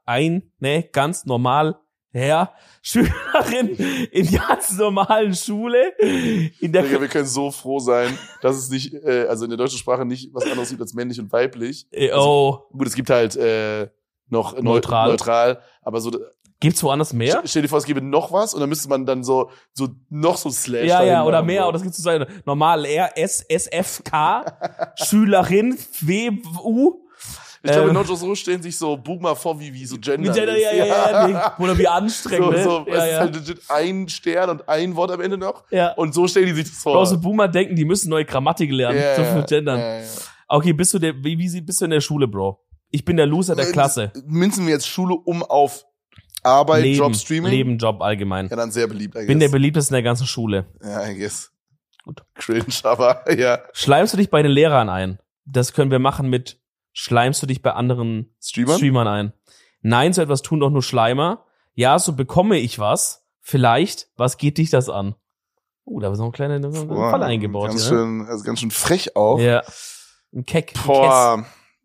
Schülerin in ganz normalen Schule. Wir können so froh sein, dass es nicht, also in der deutschen Sprache nicht was anderes gibt als männlich und weiblich. Also, gut, es gibt halt noch neutral, aber so. Gibt's woanders mehr? Stell dir vor, es gäbe noch was und dann müsste man dann so noch so Slash. Ja, oder mehr, oder das gibt's zu sagen. Normal SFK, Schülerin, WU. Ich glaube, in Nordostro stellen sich so Boomer vor, wie so Gender. Ja. Oder wie anstrengend, ne? Es ist halt legit ein Stern und ein Wort am Ende noch. Ja. Und so stellen die sich das vor. Bro, so Boomer denken, die müssen neue Grammatik lernen. So für Gendern. Ja. Okay, bist du bist du in der Schule, Bro? Ich bin der Loser der Klasse. Münzen wir jetzt Schule um auf Arbeit, Job, Streaming? Leben, Job allgemein. Ja, dann sehr beliebt, I guess. Bin der beliebteste in der ganzen Schule. Ja, I guess. Gut. Cringe, aber ja. Schleimst du dich bei den Lehrern ein? Das können wir machen mit schleimst du dich bei anderen Streamern ein? Nein, so etwas tun doch nur Schleimer. Ja, so bekomme ich was. Vielleicht, was geht dich das an? Da ist noch ein kleiner Fall eingebaut. Ganz hier, schön, also ganz schön frech auch. Ja. Ein Keck. Boah.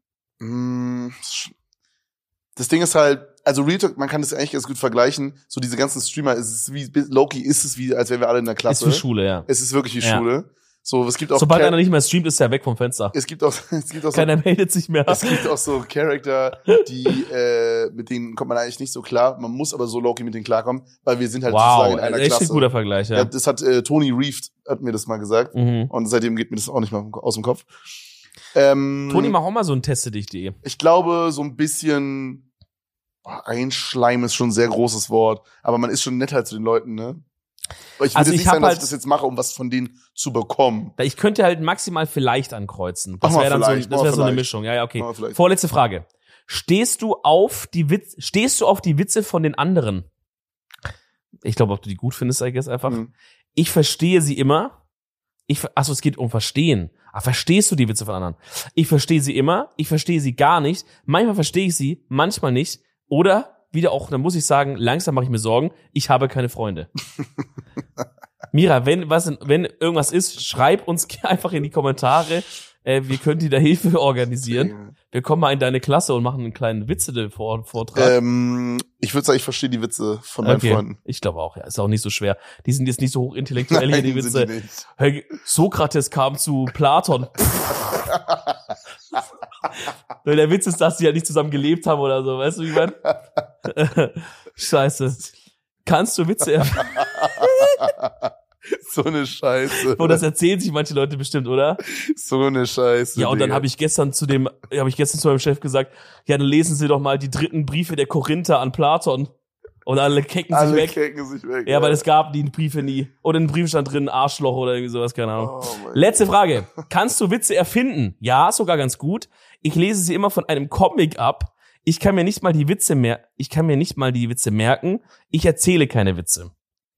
Das Ding ist halt, also Real Talk, man kann das eigentlich ganz gut vergleichen. So diese ganzen Streamer, Loki ist es wie, als wären wir alle in der Klasse. Ist wie Schule, ja. Es ist wirklich wie Schule. So, es gibt auch sobald einer nicht mehr streamt, ist er weg vom Fenster. Es gibt auch keiner meldet sich mehr. Es gibt auch so Charakter, die mit denen kommt man eigentlich nicht so klar. Man muss aber so Loki mit denen klarkommen, weil wir sind halt sozusagen in einer Klasse. Echt ein guter Vergleich, ja. Das hat Tony Reeve hat mir das mal gesagt und seitdem geht mir das auch nicht mehr aus dem Kopf. Toni, mach auch mal so ein Teste-dich.de. Ich glaube, so ein bisschen einschleimen ist schon ein sehr großes Wort, aber man ist schon netter zu den Leuten, ne? Ich würde nicht sagen, dass ich das jetzt mache, um was von denen zu bekommen. Ich könnte halt maximal vielleicht ankreuzen. Das wäre dann so eine Mischung. Ja, okay. Vorletzte Frage. Stehst du auf die Witze von den anderen? Ich glaube, ob du die gut findest, I guess einfach. Ich verstehe sie immer. Es geht um Verstehen. Verstehst du die Witze von anderen? Ich verstehe sie immer. Ich verstehe sie gar nicht. Manchmal verstehe ich sie, manchmal nicht. Oder wieder auch, dann muss ich sagen, langsam mache ich mir Sorgen, ich habe keine Freunde. Mira, wenn irgendwas ist, schreib uns einfach in die Kommentare. Wir können dir da Hilfe organisieren. Wir kommen mal in deine Klasse und machen einen kleinen Witze-Vortrag. Ich würde sagen, ich verstehe die Witze von meinen Freunden. Ich glaube auch, ja. Ist auch nicht so schwer. Die sind jetzt nicht so hochintellektuell hier, die Witze. Hey, Sokrates kam zu Platon. Der Witz ist, dass die halt nicht zusammen gelebt haben oder so. Weißt du, wie ich meine? Scheiße. Kannst du Witze erfinden? So eine Scheiße. Und das erzählen sich manche Leute bestimmt, oder? So eine Scheiße. Ja, und dann habe ich gestern zu meinem Chef gesagt, ja, dann lesen Sie doch mal die 3. Briefe der Korinther an Platon. Und alle kecken sich weg. Ja, weil es gab die Briefe nie. Oder in den Brief stand drin Arschloch oder irgendwie sowas, keine Ahnung. Letzte Frage. Kannst du Witze erfinden? Ja, sogar ganz gut. Ich lese sie immer von einem Comic ab. Ich kann mir nicht mal die Witze merken. Ich erzähle keine Witze.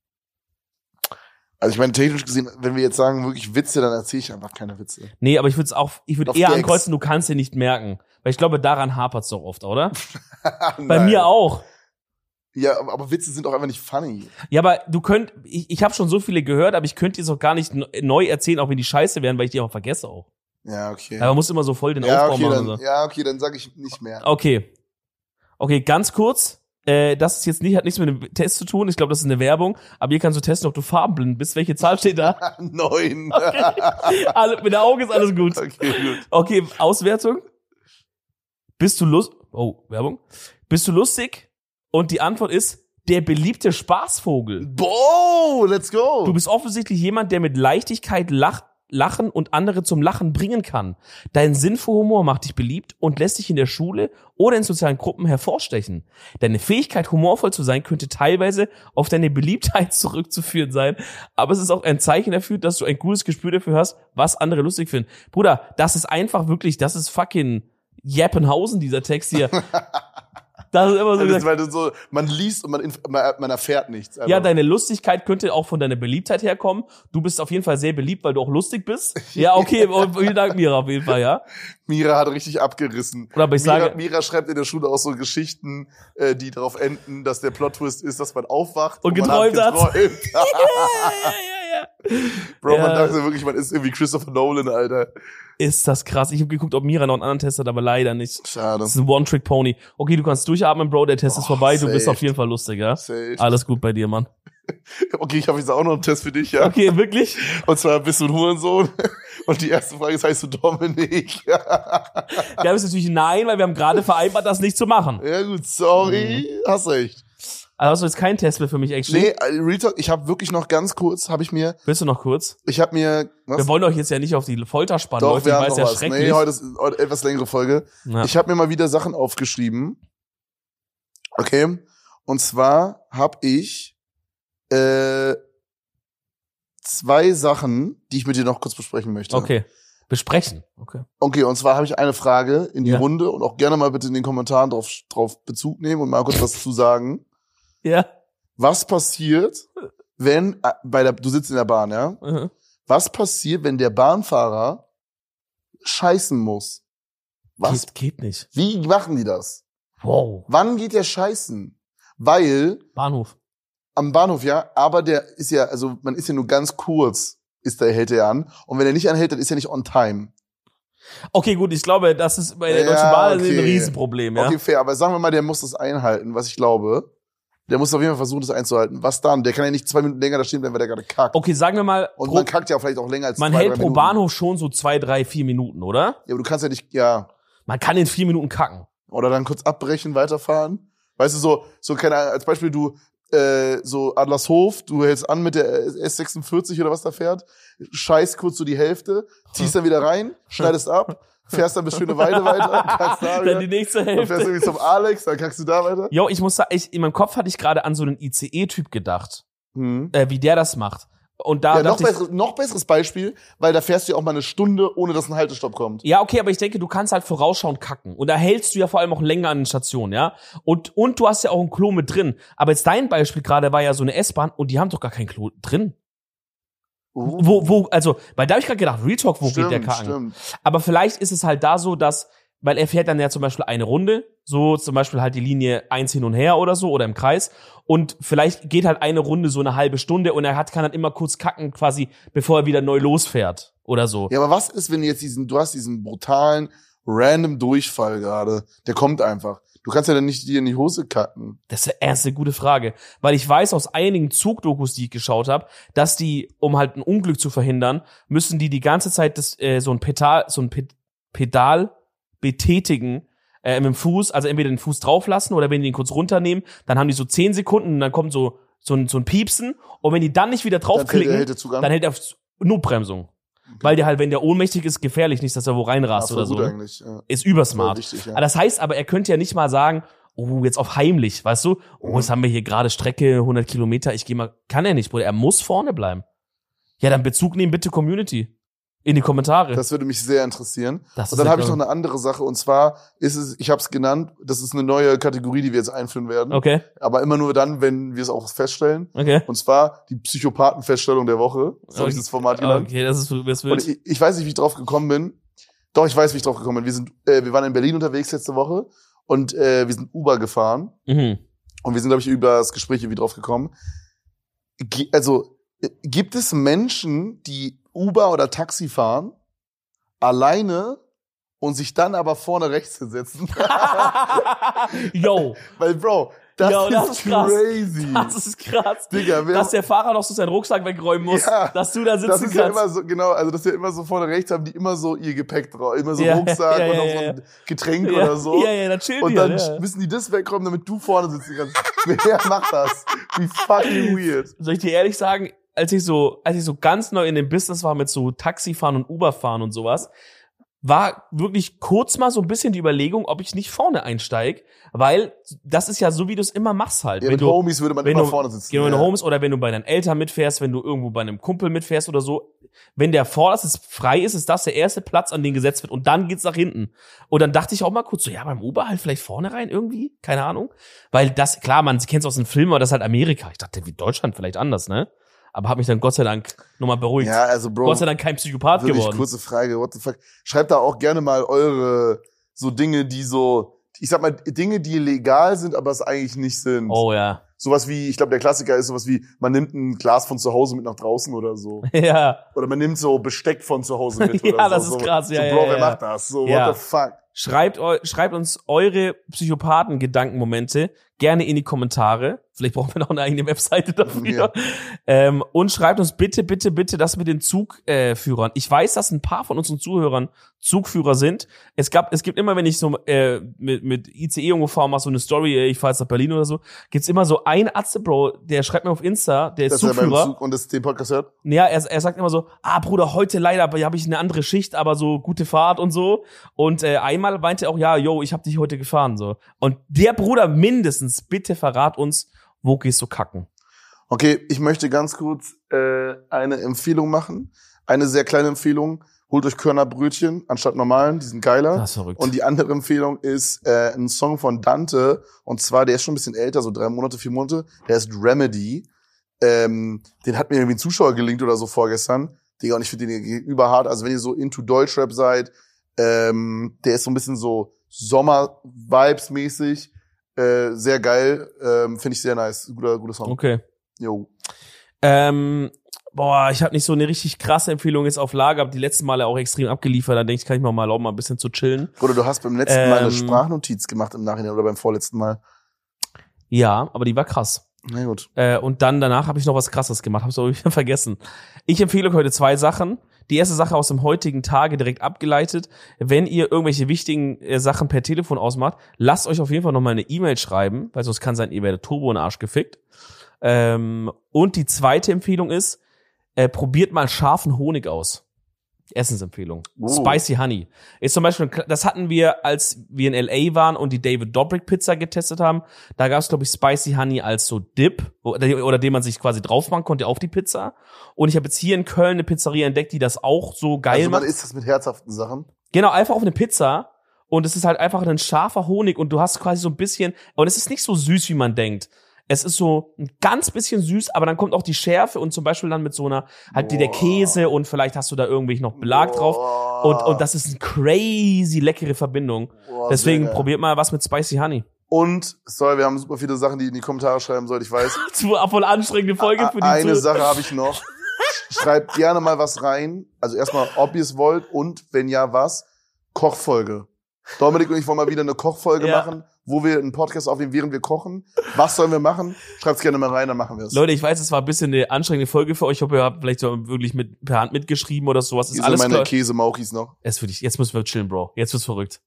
Also ich meine, technisch gesehen, wenn wir jetzt sagen, wirklich Witze, dann erzähle ich einfach keine Witze. Nee, aber ich würde eher ankreuzen, du kannst sie nicht merken. Weil ich glaube, daran hapert's doch oft, oder? Bei mir auch. Ja, aber Witze sind auch einfach nicht funny. Ja, aber ich habe schon so viele gehört, aber ich könnte die auch gar nicht neu erzählen, auch wenn die scheiße wären, weil ich die auch vergesse auch. Ja, okay. Aber man muss immer so voll den Aufbau machen. Ja, okay, dann sage ich nicht mehr. Okay, ganz kurz. das ist jetzt nicht, hat nichts mit dem Test zu tun. Ich glaube, das ist eine Werbung. Aber hier kannst du testen, ob du farbenblind bist. Welche Zahl steht da? 9. Okay. Mit der Augen ist alles gut. Okay, gut. Okay, Auswertung. Bist du Werbung. Bist du lustig? Und die Antwort ist, der beliebte Spaßvogel. Boah, let's go. Du bist offensichtlich jemand, der mit Leichtigkeit lachen und andere zum Lachen bringen kann. Dein Sinn für Humor macht dich beliebt und lässt dich in der Schule oder in sozialen Gruppen hervorstechen. Deine Fähigkeit, humorvoll zu sein, könnte teilweise auf deine Beliebtheit zurückzuführen sein, aber es ist auch ein Zeichen dafür, dass du ein gutes Gespür dafür hast, was andere lustig finden. Bruder, das ist einfach wirklich, das ist fucking Jappenhausen, dieser Text hier. Das ist immer so, das ist, weil du so, man liest und man erfährt nichts. Ja, deine Lustigkeit könnte auch von deiner Beliebtheit herkommen. Du bist auf jeden Fall sehr beliebt, weil du auch lustig bist. Ja, okay, vielen Dank, Mira, auf jeden Fall, ja. Mira hat richtig abgerissen. Oder aber ich sage, Mira schreibt in der Schule auch so Geschichten, die darauf enden, dass der Plot-Twist ist, dass man aufwacht und geträumt hat. Bro, man dachte wirklich, man ist irgendwie Christopher Nolan, Alter. Ist das krass. Ich habe geguckt, ob Mira noch einen anderen Test hat, aber leider nicht. Schade. Das ist ein One-Trick-Pony. Okay, du kannst durchatmen, Bro, der Test ist vorbei. Safe. Du bist auf jeden Fall lustig, ja? Safe. Alles gut bei dir, Mann. Okay, ich habe jetzt auch noch einen Test für dich, ja? Okay, wirklich? Und zwar bist du ein Hurensohn. Und die erste Frage ist, heißt du Dominik? Ja, ist natürlich nein, weil wir haben gerade vereinbart, das nicht zu machen. Ja gut, sorry. Hast recht. Also hast du jetzt keinen Test mehr für mich, actually? Nee, Real Talk, ich habe wirklich noch ganz kurz, Willst du noch kurz? was? Wir wollen euch jetzt ja nicht auf die Folter spannen, Doch, Leute, wir ich haben weiß noch ja was. schrecklich. Nee, heute ist eine etwas längere Folge. Ja. Ich habe mir mal wieder Sachen aufgeschrieben. Okay. Und zwar habe ich 2 Sachen, die ich mit dir noch kurz besprechen möchte. Okay. Besprechen. Okay, und zwar habe ich eine Frage in die Ja. Runde und auch gerne mal bitte in den Kommentaren drauf Bezug nehmen und mal kurz was zu sagen. Ja. Was passiert, wenn du sitzt in der Bahn, ja? Mhm. Was passiert, wenn der Bahnfahrer scheißen muss? Was? Geht nicht. Wie machen die das? Wow. Wann geht der scheißen? Weil Bahnhof. am Bahnhof, ja, aber der ist ja, also man ist ja nur ganz kurz, hält er an. Und wenn er nicht anhält, dann ist er nicht on time. Okay, gut, ich glaube, das ist bei der Ja, Deutschen Bahn okay. ein Riesenproblem, ja. Okay, fair, aber sagen wir mal, der muss das einhalten, was ich glaube. Der muss auf jeden Fall versuchen, das einzuhalten. Was dann? Der kann ja nicht 2 Minuten länger da stehen bleiben, weil der gerade kackt. Okay, sagen wir mal, Und man kackt ja vielleicht auch länger als man 2, hält 3 pro Minuten. Bahnhof schon so 2, 3, 4 Minuten, oder? Ja, aber du kannst ja nicht, ja. Man kann in 4 Minuten kacken. Oder dann kurz abbrechen, weiterfahren. Weißt du, so keine Ahnung, als Beispiel du, so Adlershof, du hältst an mit der S46 oder was da fährt, scheißt kurz so die Hälfte, ziehst dann wieder rein, schneidest ab, fährst dann bis Schöneweide weiter, kackst da wieder. Dann die nächste Dann fährst du Hälfte. irgendwie zum Alex, dann kackst du da weiter. Jo, ich muss sagen, in meinem Kopf hatte ich gerade an so einen ICE-Typ gedacht, wie der das macht. Und da Ja, dachte noch besseres Beispiel, weil da fährst du ja auch mal eine Stunde, ohne dass ein Haltestopp kommt. ja, okay, aber ich denke, du kannst halt vorausschauend kacken. Und da hältst du ja vor allem auch länger an den Stationen, ja? Und du hast ja auch ein Klo mit drin. Aber jetzt dein Beispiel gerade war ja so eine S-Bahn und die haben doch gar kein Klo drin. Also, weil da habe ich gerade gedacht, Real Talk, wo geht der kacken? Stimmt. Aber vielleicht ist es halt da so, dass, weil er fährt dann ja zum Beispiel eine Runde, so zum Beispiel halt die Linie 1 hin und her oder so oder im Kreis und vielleicht geht halt eine Runde so eine halbe Stunde und kann halt immer kurz kacken quasi, bevor er wieder neu losfährt oder so. Ja, aber was ist, wenn du jetzt du hast diesen brutalen, random Durchfall gerade, der kommt einfach. Du kannst ja dann nicht dir in die Hose kacken. Das ist erst eine gute Frage, weil ich weiß aus einigen Zugdokus, die ich geschaut habe, dass die, um halt ein Unglück zu verhindern, müssen die ganze Zeit so ein Pedal betätigen mit dem Fuß, also entweder den Fuß drauflassen oder wenn die ihn kurz runternehmen, dann haben die so 10 Sekunden und dann kommt so ein Piepsen und wenn die dann nicht wieder draufklicken, dann hält er auf Notbremsung. Okay. Weil der halt, wenn der ohnmächtig ist, gefährlich, nicht, dass er wo reinrast oder so. Eigentlich, ja. Ist übersmart. Wichtig, ja. Aber das heißt aber, er könnte ja nicht mal sagen, oh, jetzt auf heimlich, weißt du? Oh, jetzt haben wir hier gerade Strecke 100 Kilometer, ich gehe mal. Kann er nicht, Bruder, er muss vorne bleiben. Ja, dann Bezug nehmen bitte Community. In die Kommentare. Das würde mich sehr interessieren. Das und dann habe ich noch eine andere Sache und zwar ich habe es genannt, das ist eine neue Kategorie, die wir jetzt einführen werden. Okay. Aber immer nur dann, wenn wir es auch feststellen. Okay. Und zwar die Psychopathenfeststellung der Woche. So habe ich das Format genannt. Okay, das wild. Und ich weiß nicht, wie ich drauf gekommen bin. Doch, ich weiß, wie ich drauf gekommen bin. Wir waren in Berlin unterwegs letzte Woche und wir sind Uber gefahren. Mhm. Und wir sind, glaube ich, über das Gespräch irgendwie drauf gekommen. Gibt es Menschen, die Uber oder Taxi fahren, alleine und sich dann aber vorne rechts setzen? Yo. Weil, Bro, Das Ja, und das ist ist krass. crazy. Das ist krass. Digga, Dass der Fahrer noch so seinen Rucksack wegräumen muss, Ja, dass du da sitzen das ist ja kannst. immer so, genau, also das ist ja immer so vorne rechts haben die immer so ihr Gepäck drauf, immer so Ja, Rucksack ja, und ja, auch so ja. ein Getränk Ja, oder so. ja, dann chillen Und die dann halt, ja. müssen die das wegräumen, damit du vorne sitzen kannst. Wer macht das? Wie fucking weird. Soll ich dir ehrlich sagen, als ich so ganz neu in dem Business war mit so Taxifahren und Uberfahren und sowas, war wirklich kurz mal so ein bisschen die Überlegung, ob ich nicht vorne einsteig, weil das ist ja so, wie du es immer machst halt. Ja, Wenn mit du, Homies würde man wenn immer du, vorne sitzen. Genau, wenn du ja. Homes oder wenn du bei deinen Eltern mitfährst, wenn du irgendwo bei einem Kumpel mitfährst oder so, wenn der vorderste frei ist das der erste Platz, an den gesetzt wird und dann geht's nach hinten. Und dann dachte ich auch mal kurz so, ja, beim Uber halt vielleicht vorne rein irgendwie, keine Ahnung. Weil das, klar, man kennt es aus den Filmen, aber das ist halt Amerika. Ich dachte, wie Deutschland vielleicht anders, ne? Aber hab mich dann Gott sei Dank nochmal beruhigt. Ja, also Bro, Gott sei Dank kein Psychopath wirklich geworden. kurze Frage, what the fuck. Schreibt da auch gerne mal eure so Dinge, die so, ich sag mal, Dinge, die legal sind, aber es eigentlich nicht sind. Oh ja. Sowas wie, ich glaube, der Klassiker ist sowas wie, man nimmt ein Glas von zu Hause mit nach draußen oder so. Ja. Oder man nimmt so Besteck von zu Hause mit Ja, oder so. das ist so, krass, ja, so, ja, Bro, ja, wer ja. macht das? So, Ja. what the fuck? Schreibt uns eure Psychopathen-Gedankenmomente gerne in die Kommentare. Vielleicht brauchen wir noch eine eigene Webseite dafür. Und schreibt uns bitte das mit den Zugführern. Ich weiß, dass ein paar von unseren Zuhörern Zugführer sind. Es gibt immer, wenn ich so mit ICE irgendwo fahre, mach so eine Story, ich fahre jetzt nach Berlin oder so, gibt's immer so einen Atze, Bro, der schreibt mir auf Insta, der ist Dass er beim Zugführer. Zug und das den Podcast hört? Ja, er sagt immer so, Bruder, heute leider habe ich eine andere Schicht, aber so gute Fahrt und so. Und einmal meinte er auch, ja, yo, ich habe dich heute gefahren so. Und der Bruder mindestens, bitte verrat uns, wo gehst du kacken? Okay, ich möchte ganz kurz eine Empfehlung machen. Eine sehr kleine Empfehlung. Holt euch Körnerbrötchen anstatt normalen, die sind geiler. Das ist verrückt. Und die andere Empfehlung ist ein Song von Dante. Und zwar, der ist schon ein bisschen älter, so 3 Monate, 4 Monate. Der ist Remedy. Den hat mir irgendwie ein Zuschauer gelinkt oder so vorgestern. Digga, und ich finde den überhart. Also wenn ihr so into Deutschrap seid, der ist so ein bisschen so Sommer-Vibes-mäßig. Sehr geil. Finde ich sehr nice. Guter Song. Okay. Jo. Ich habe nicht so eine richtig krasse Empfehlung jetzt auf Lager, habe die letzten Male auch extrem abgeliefert, dann denke ich, kann ich mir mal erlauben, mal ein bisschen zu chillen. Oder du hast beim letzten Mal eine Sprachnotiz gemacht im Nachhinein oder beim vorletzten Mal. Ja, aber die war krass. Na gut. Und dann danach habe ich noch was Krasses gemacht, hab's aber wieder vergessen. Ich empfehle euch heute 2 Sachen. Die erste Sache aus dem heutigen Tage direkt abgeleitet. Wenn ihr irgendwelche wichtigen Sachen per Telefon ausmacht, lasst euch auf jeden Fall noch mal eine E-Mail schreiben, weil sonst kann sein, ihr werdet Turbo in den Arsch gefickt. Und die zweite Empfehlung ist, probiert mal scharfen Honig aus. Essensempfehlung. Spicy Honey. Ist zum Beispiel, das hatten wir, als wir in LA waren und die David Dobrik Pizza getestet haben. Da gab es, glaube ich, Spicy Honey als so Dip oder den man sich quasi drauf machen konnte auf die Pizza. Und ich habe jetzt hier in Köln eine Pizzeria entdeckt, die das auch so geil Also man macht. isst das mit herzhaften Sachen. Genau, einfach auf eine Pizza. Und es ist halt einfach ein scharfer Honig und du hast quasi so ein bisschen, und es ist nicht so süß, wie man denkt. Es ist so ein ganz bisschen süß, aber dann kommt auch die Schärfe und zum Beispiel dann mit so einer, halt der Käse und vielleicht hast du da irgendwie noch Belag drauf. Und das ist eine crazy leckere Verbindung. Deswegen probiert mal was mit Spicy Honey. Und, sorry, wir haben super viele Sachen, die ihr in die Kommentare schreiben sollt, ich weiß. Voll anstrengende Folge für die Eine Sache habe ich noch. Schreibt gerne mal was rein. Also erstmal, ob ihr es wollt und wenn ja, was. Kochfolge. Dominik und ich wollen mal wieder eine Kochfolge machen, wo wir einen Podcast aufnehmen, während wir kochen. Was sollen wir machen? Schreibt's gerne mal rein, dann machen wir es. Leute, ich weiß, es war ein bisschen eine anstrengende Folge für euch. Ich hoffe, ihr habt vielleicht so wirklich per Hand mitgeschrieben oder sowas. Hier sind meine Käsemauchis noch. Jetzt müssen wir chillen, Bro. Jetzt wird's verrückt.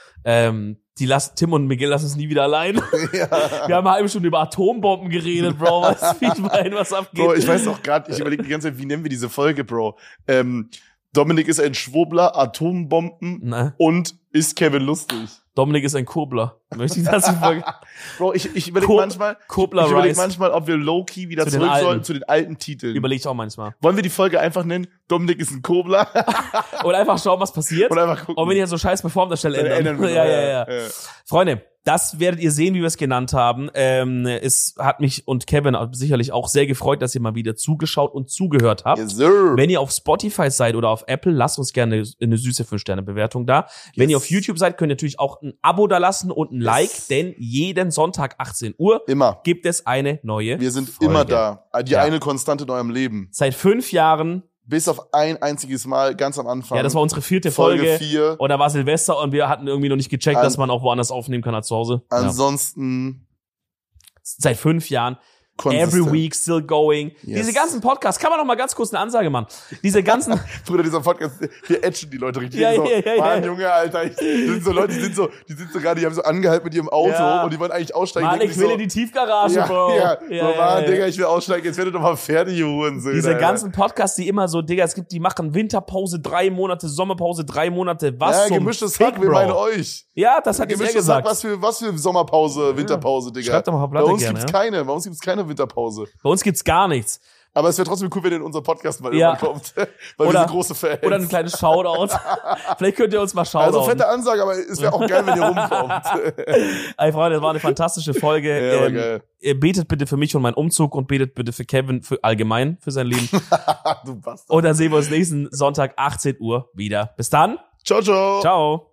Tim und Miguel lassen uns nie wieder allein. Ja. Wir haben eine halbe Stunde über Atombomben geredet, Bro. Was abgeht. Bro, ich weiß auch gerade, ich überlege die ganze Zeit, wie nennen wir diese Folge, Bro? Dominik ist ein Schwurbler, Atombomben und ist Kevin lustig. Dominik ist ein Kobler. Möchte ich das Folge? Bro, ich überlege manchmal, ob wir low-key wieder zurück sollen zu den alten Titeln. Überlege ich auch manchmal. Wollen wir die Folge einfach nennen, Dominik ist ein Kobler? Und einfach schauen, was passiert. Und einfach gucken. Und wenn ihr so scheiß performt, das schnell ändern. Ja. Freunde, das werdet ihr sehen, wie wir es genannt haben. Es hat mich und Kevin sicherlich auch sehr gefreut, dass ihr mal wieder zugeschaut und zugehört habt. Yes, sir. Wenn ihr auf Spotify seid oder auf Apple, lasst uns gerne eine süße 5-Sterne-Bewertung da. Yes. Wenn ihr auf YouTube seid, könnt ihr natürlich auch ein Abo da lassen und ein Like, denn jeden Sonntag 18 Uhr gibt es eine neue Wir sind Folge. immer da. Die eine Konstante in eurem Leben. Seit 5 Jahren. Bis auf ein einziges Mal, ganz am Anfang. Ja, das war unsere 4. Folge. 4. Und da war Silvester und wir hatten irgendwie noch nicht gecheckt, dass man auch woanders aufnehmen kann als zu Hause. Ansonsten Seit 5 Jahren. Konsistent. Every week still going. Yes. Diese ganzen Podcasts, kann man noch mal ganz kurz eine Ansage machen. Diese ganzen, Bruder, dieser Podcast, wir ätschen die Leute richtig. Ja, so, ja, Mann, Junge, Alter, das sind so Leute, die sind so gerade, die haben so angehalten mit ihrem Auto Ja. und die wollen eigentlich aussteigen. Mann, denken ich will so, in die Tiefgarage, ja, Bro. Ja, so, Mann, Digga, ich will aussteigen, jetzt werdet doch mal fertig, ihr Hurensöhne. Diese Alter. ganzen Podcasts, die immer so, Digga, die machen Winterpause 3 Monate, Sommerpause 3 Monate, was Ja, zum gemischtes Fick, Hack, wir Bro. meinen euch. Ja, das hat jetzt er Gemischtes Hack, gesagt. was für Sommerpause, Winterpause, Digga. Schreibt doch mal auf Bei Platte uns gerne, gibt's ja. keine, bei uns gibt's keine Winterpause. Bei uns gibt's gar nichts. Aber es wäre trotzdem cool, wenn ihr in unser Podcast mal Ja. irgendwann kommt. Weil wir sind große Fans. Oder ein kleines Shoutout. Vielleicht könnt ihr uns mal shoutouten. Also fette Ansage, aber es wäre auch geil, wenn ihr rumkommt. Ey, Freunde, das war eine fantastische Folge. Ja, geil. Betet bitte für mich und meinen Umzug und betet bitte für Kevin für allgemein, für sein Leben. Du Bastard. Und dann sehen wir uns nächsten Sonntag 18 Uhr wieder. Bis dann. Ciao, ciao. Ciao.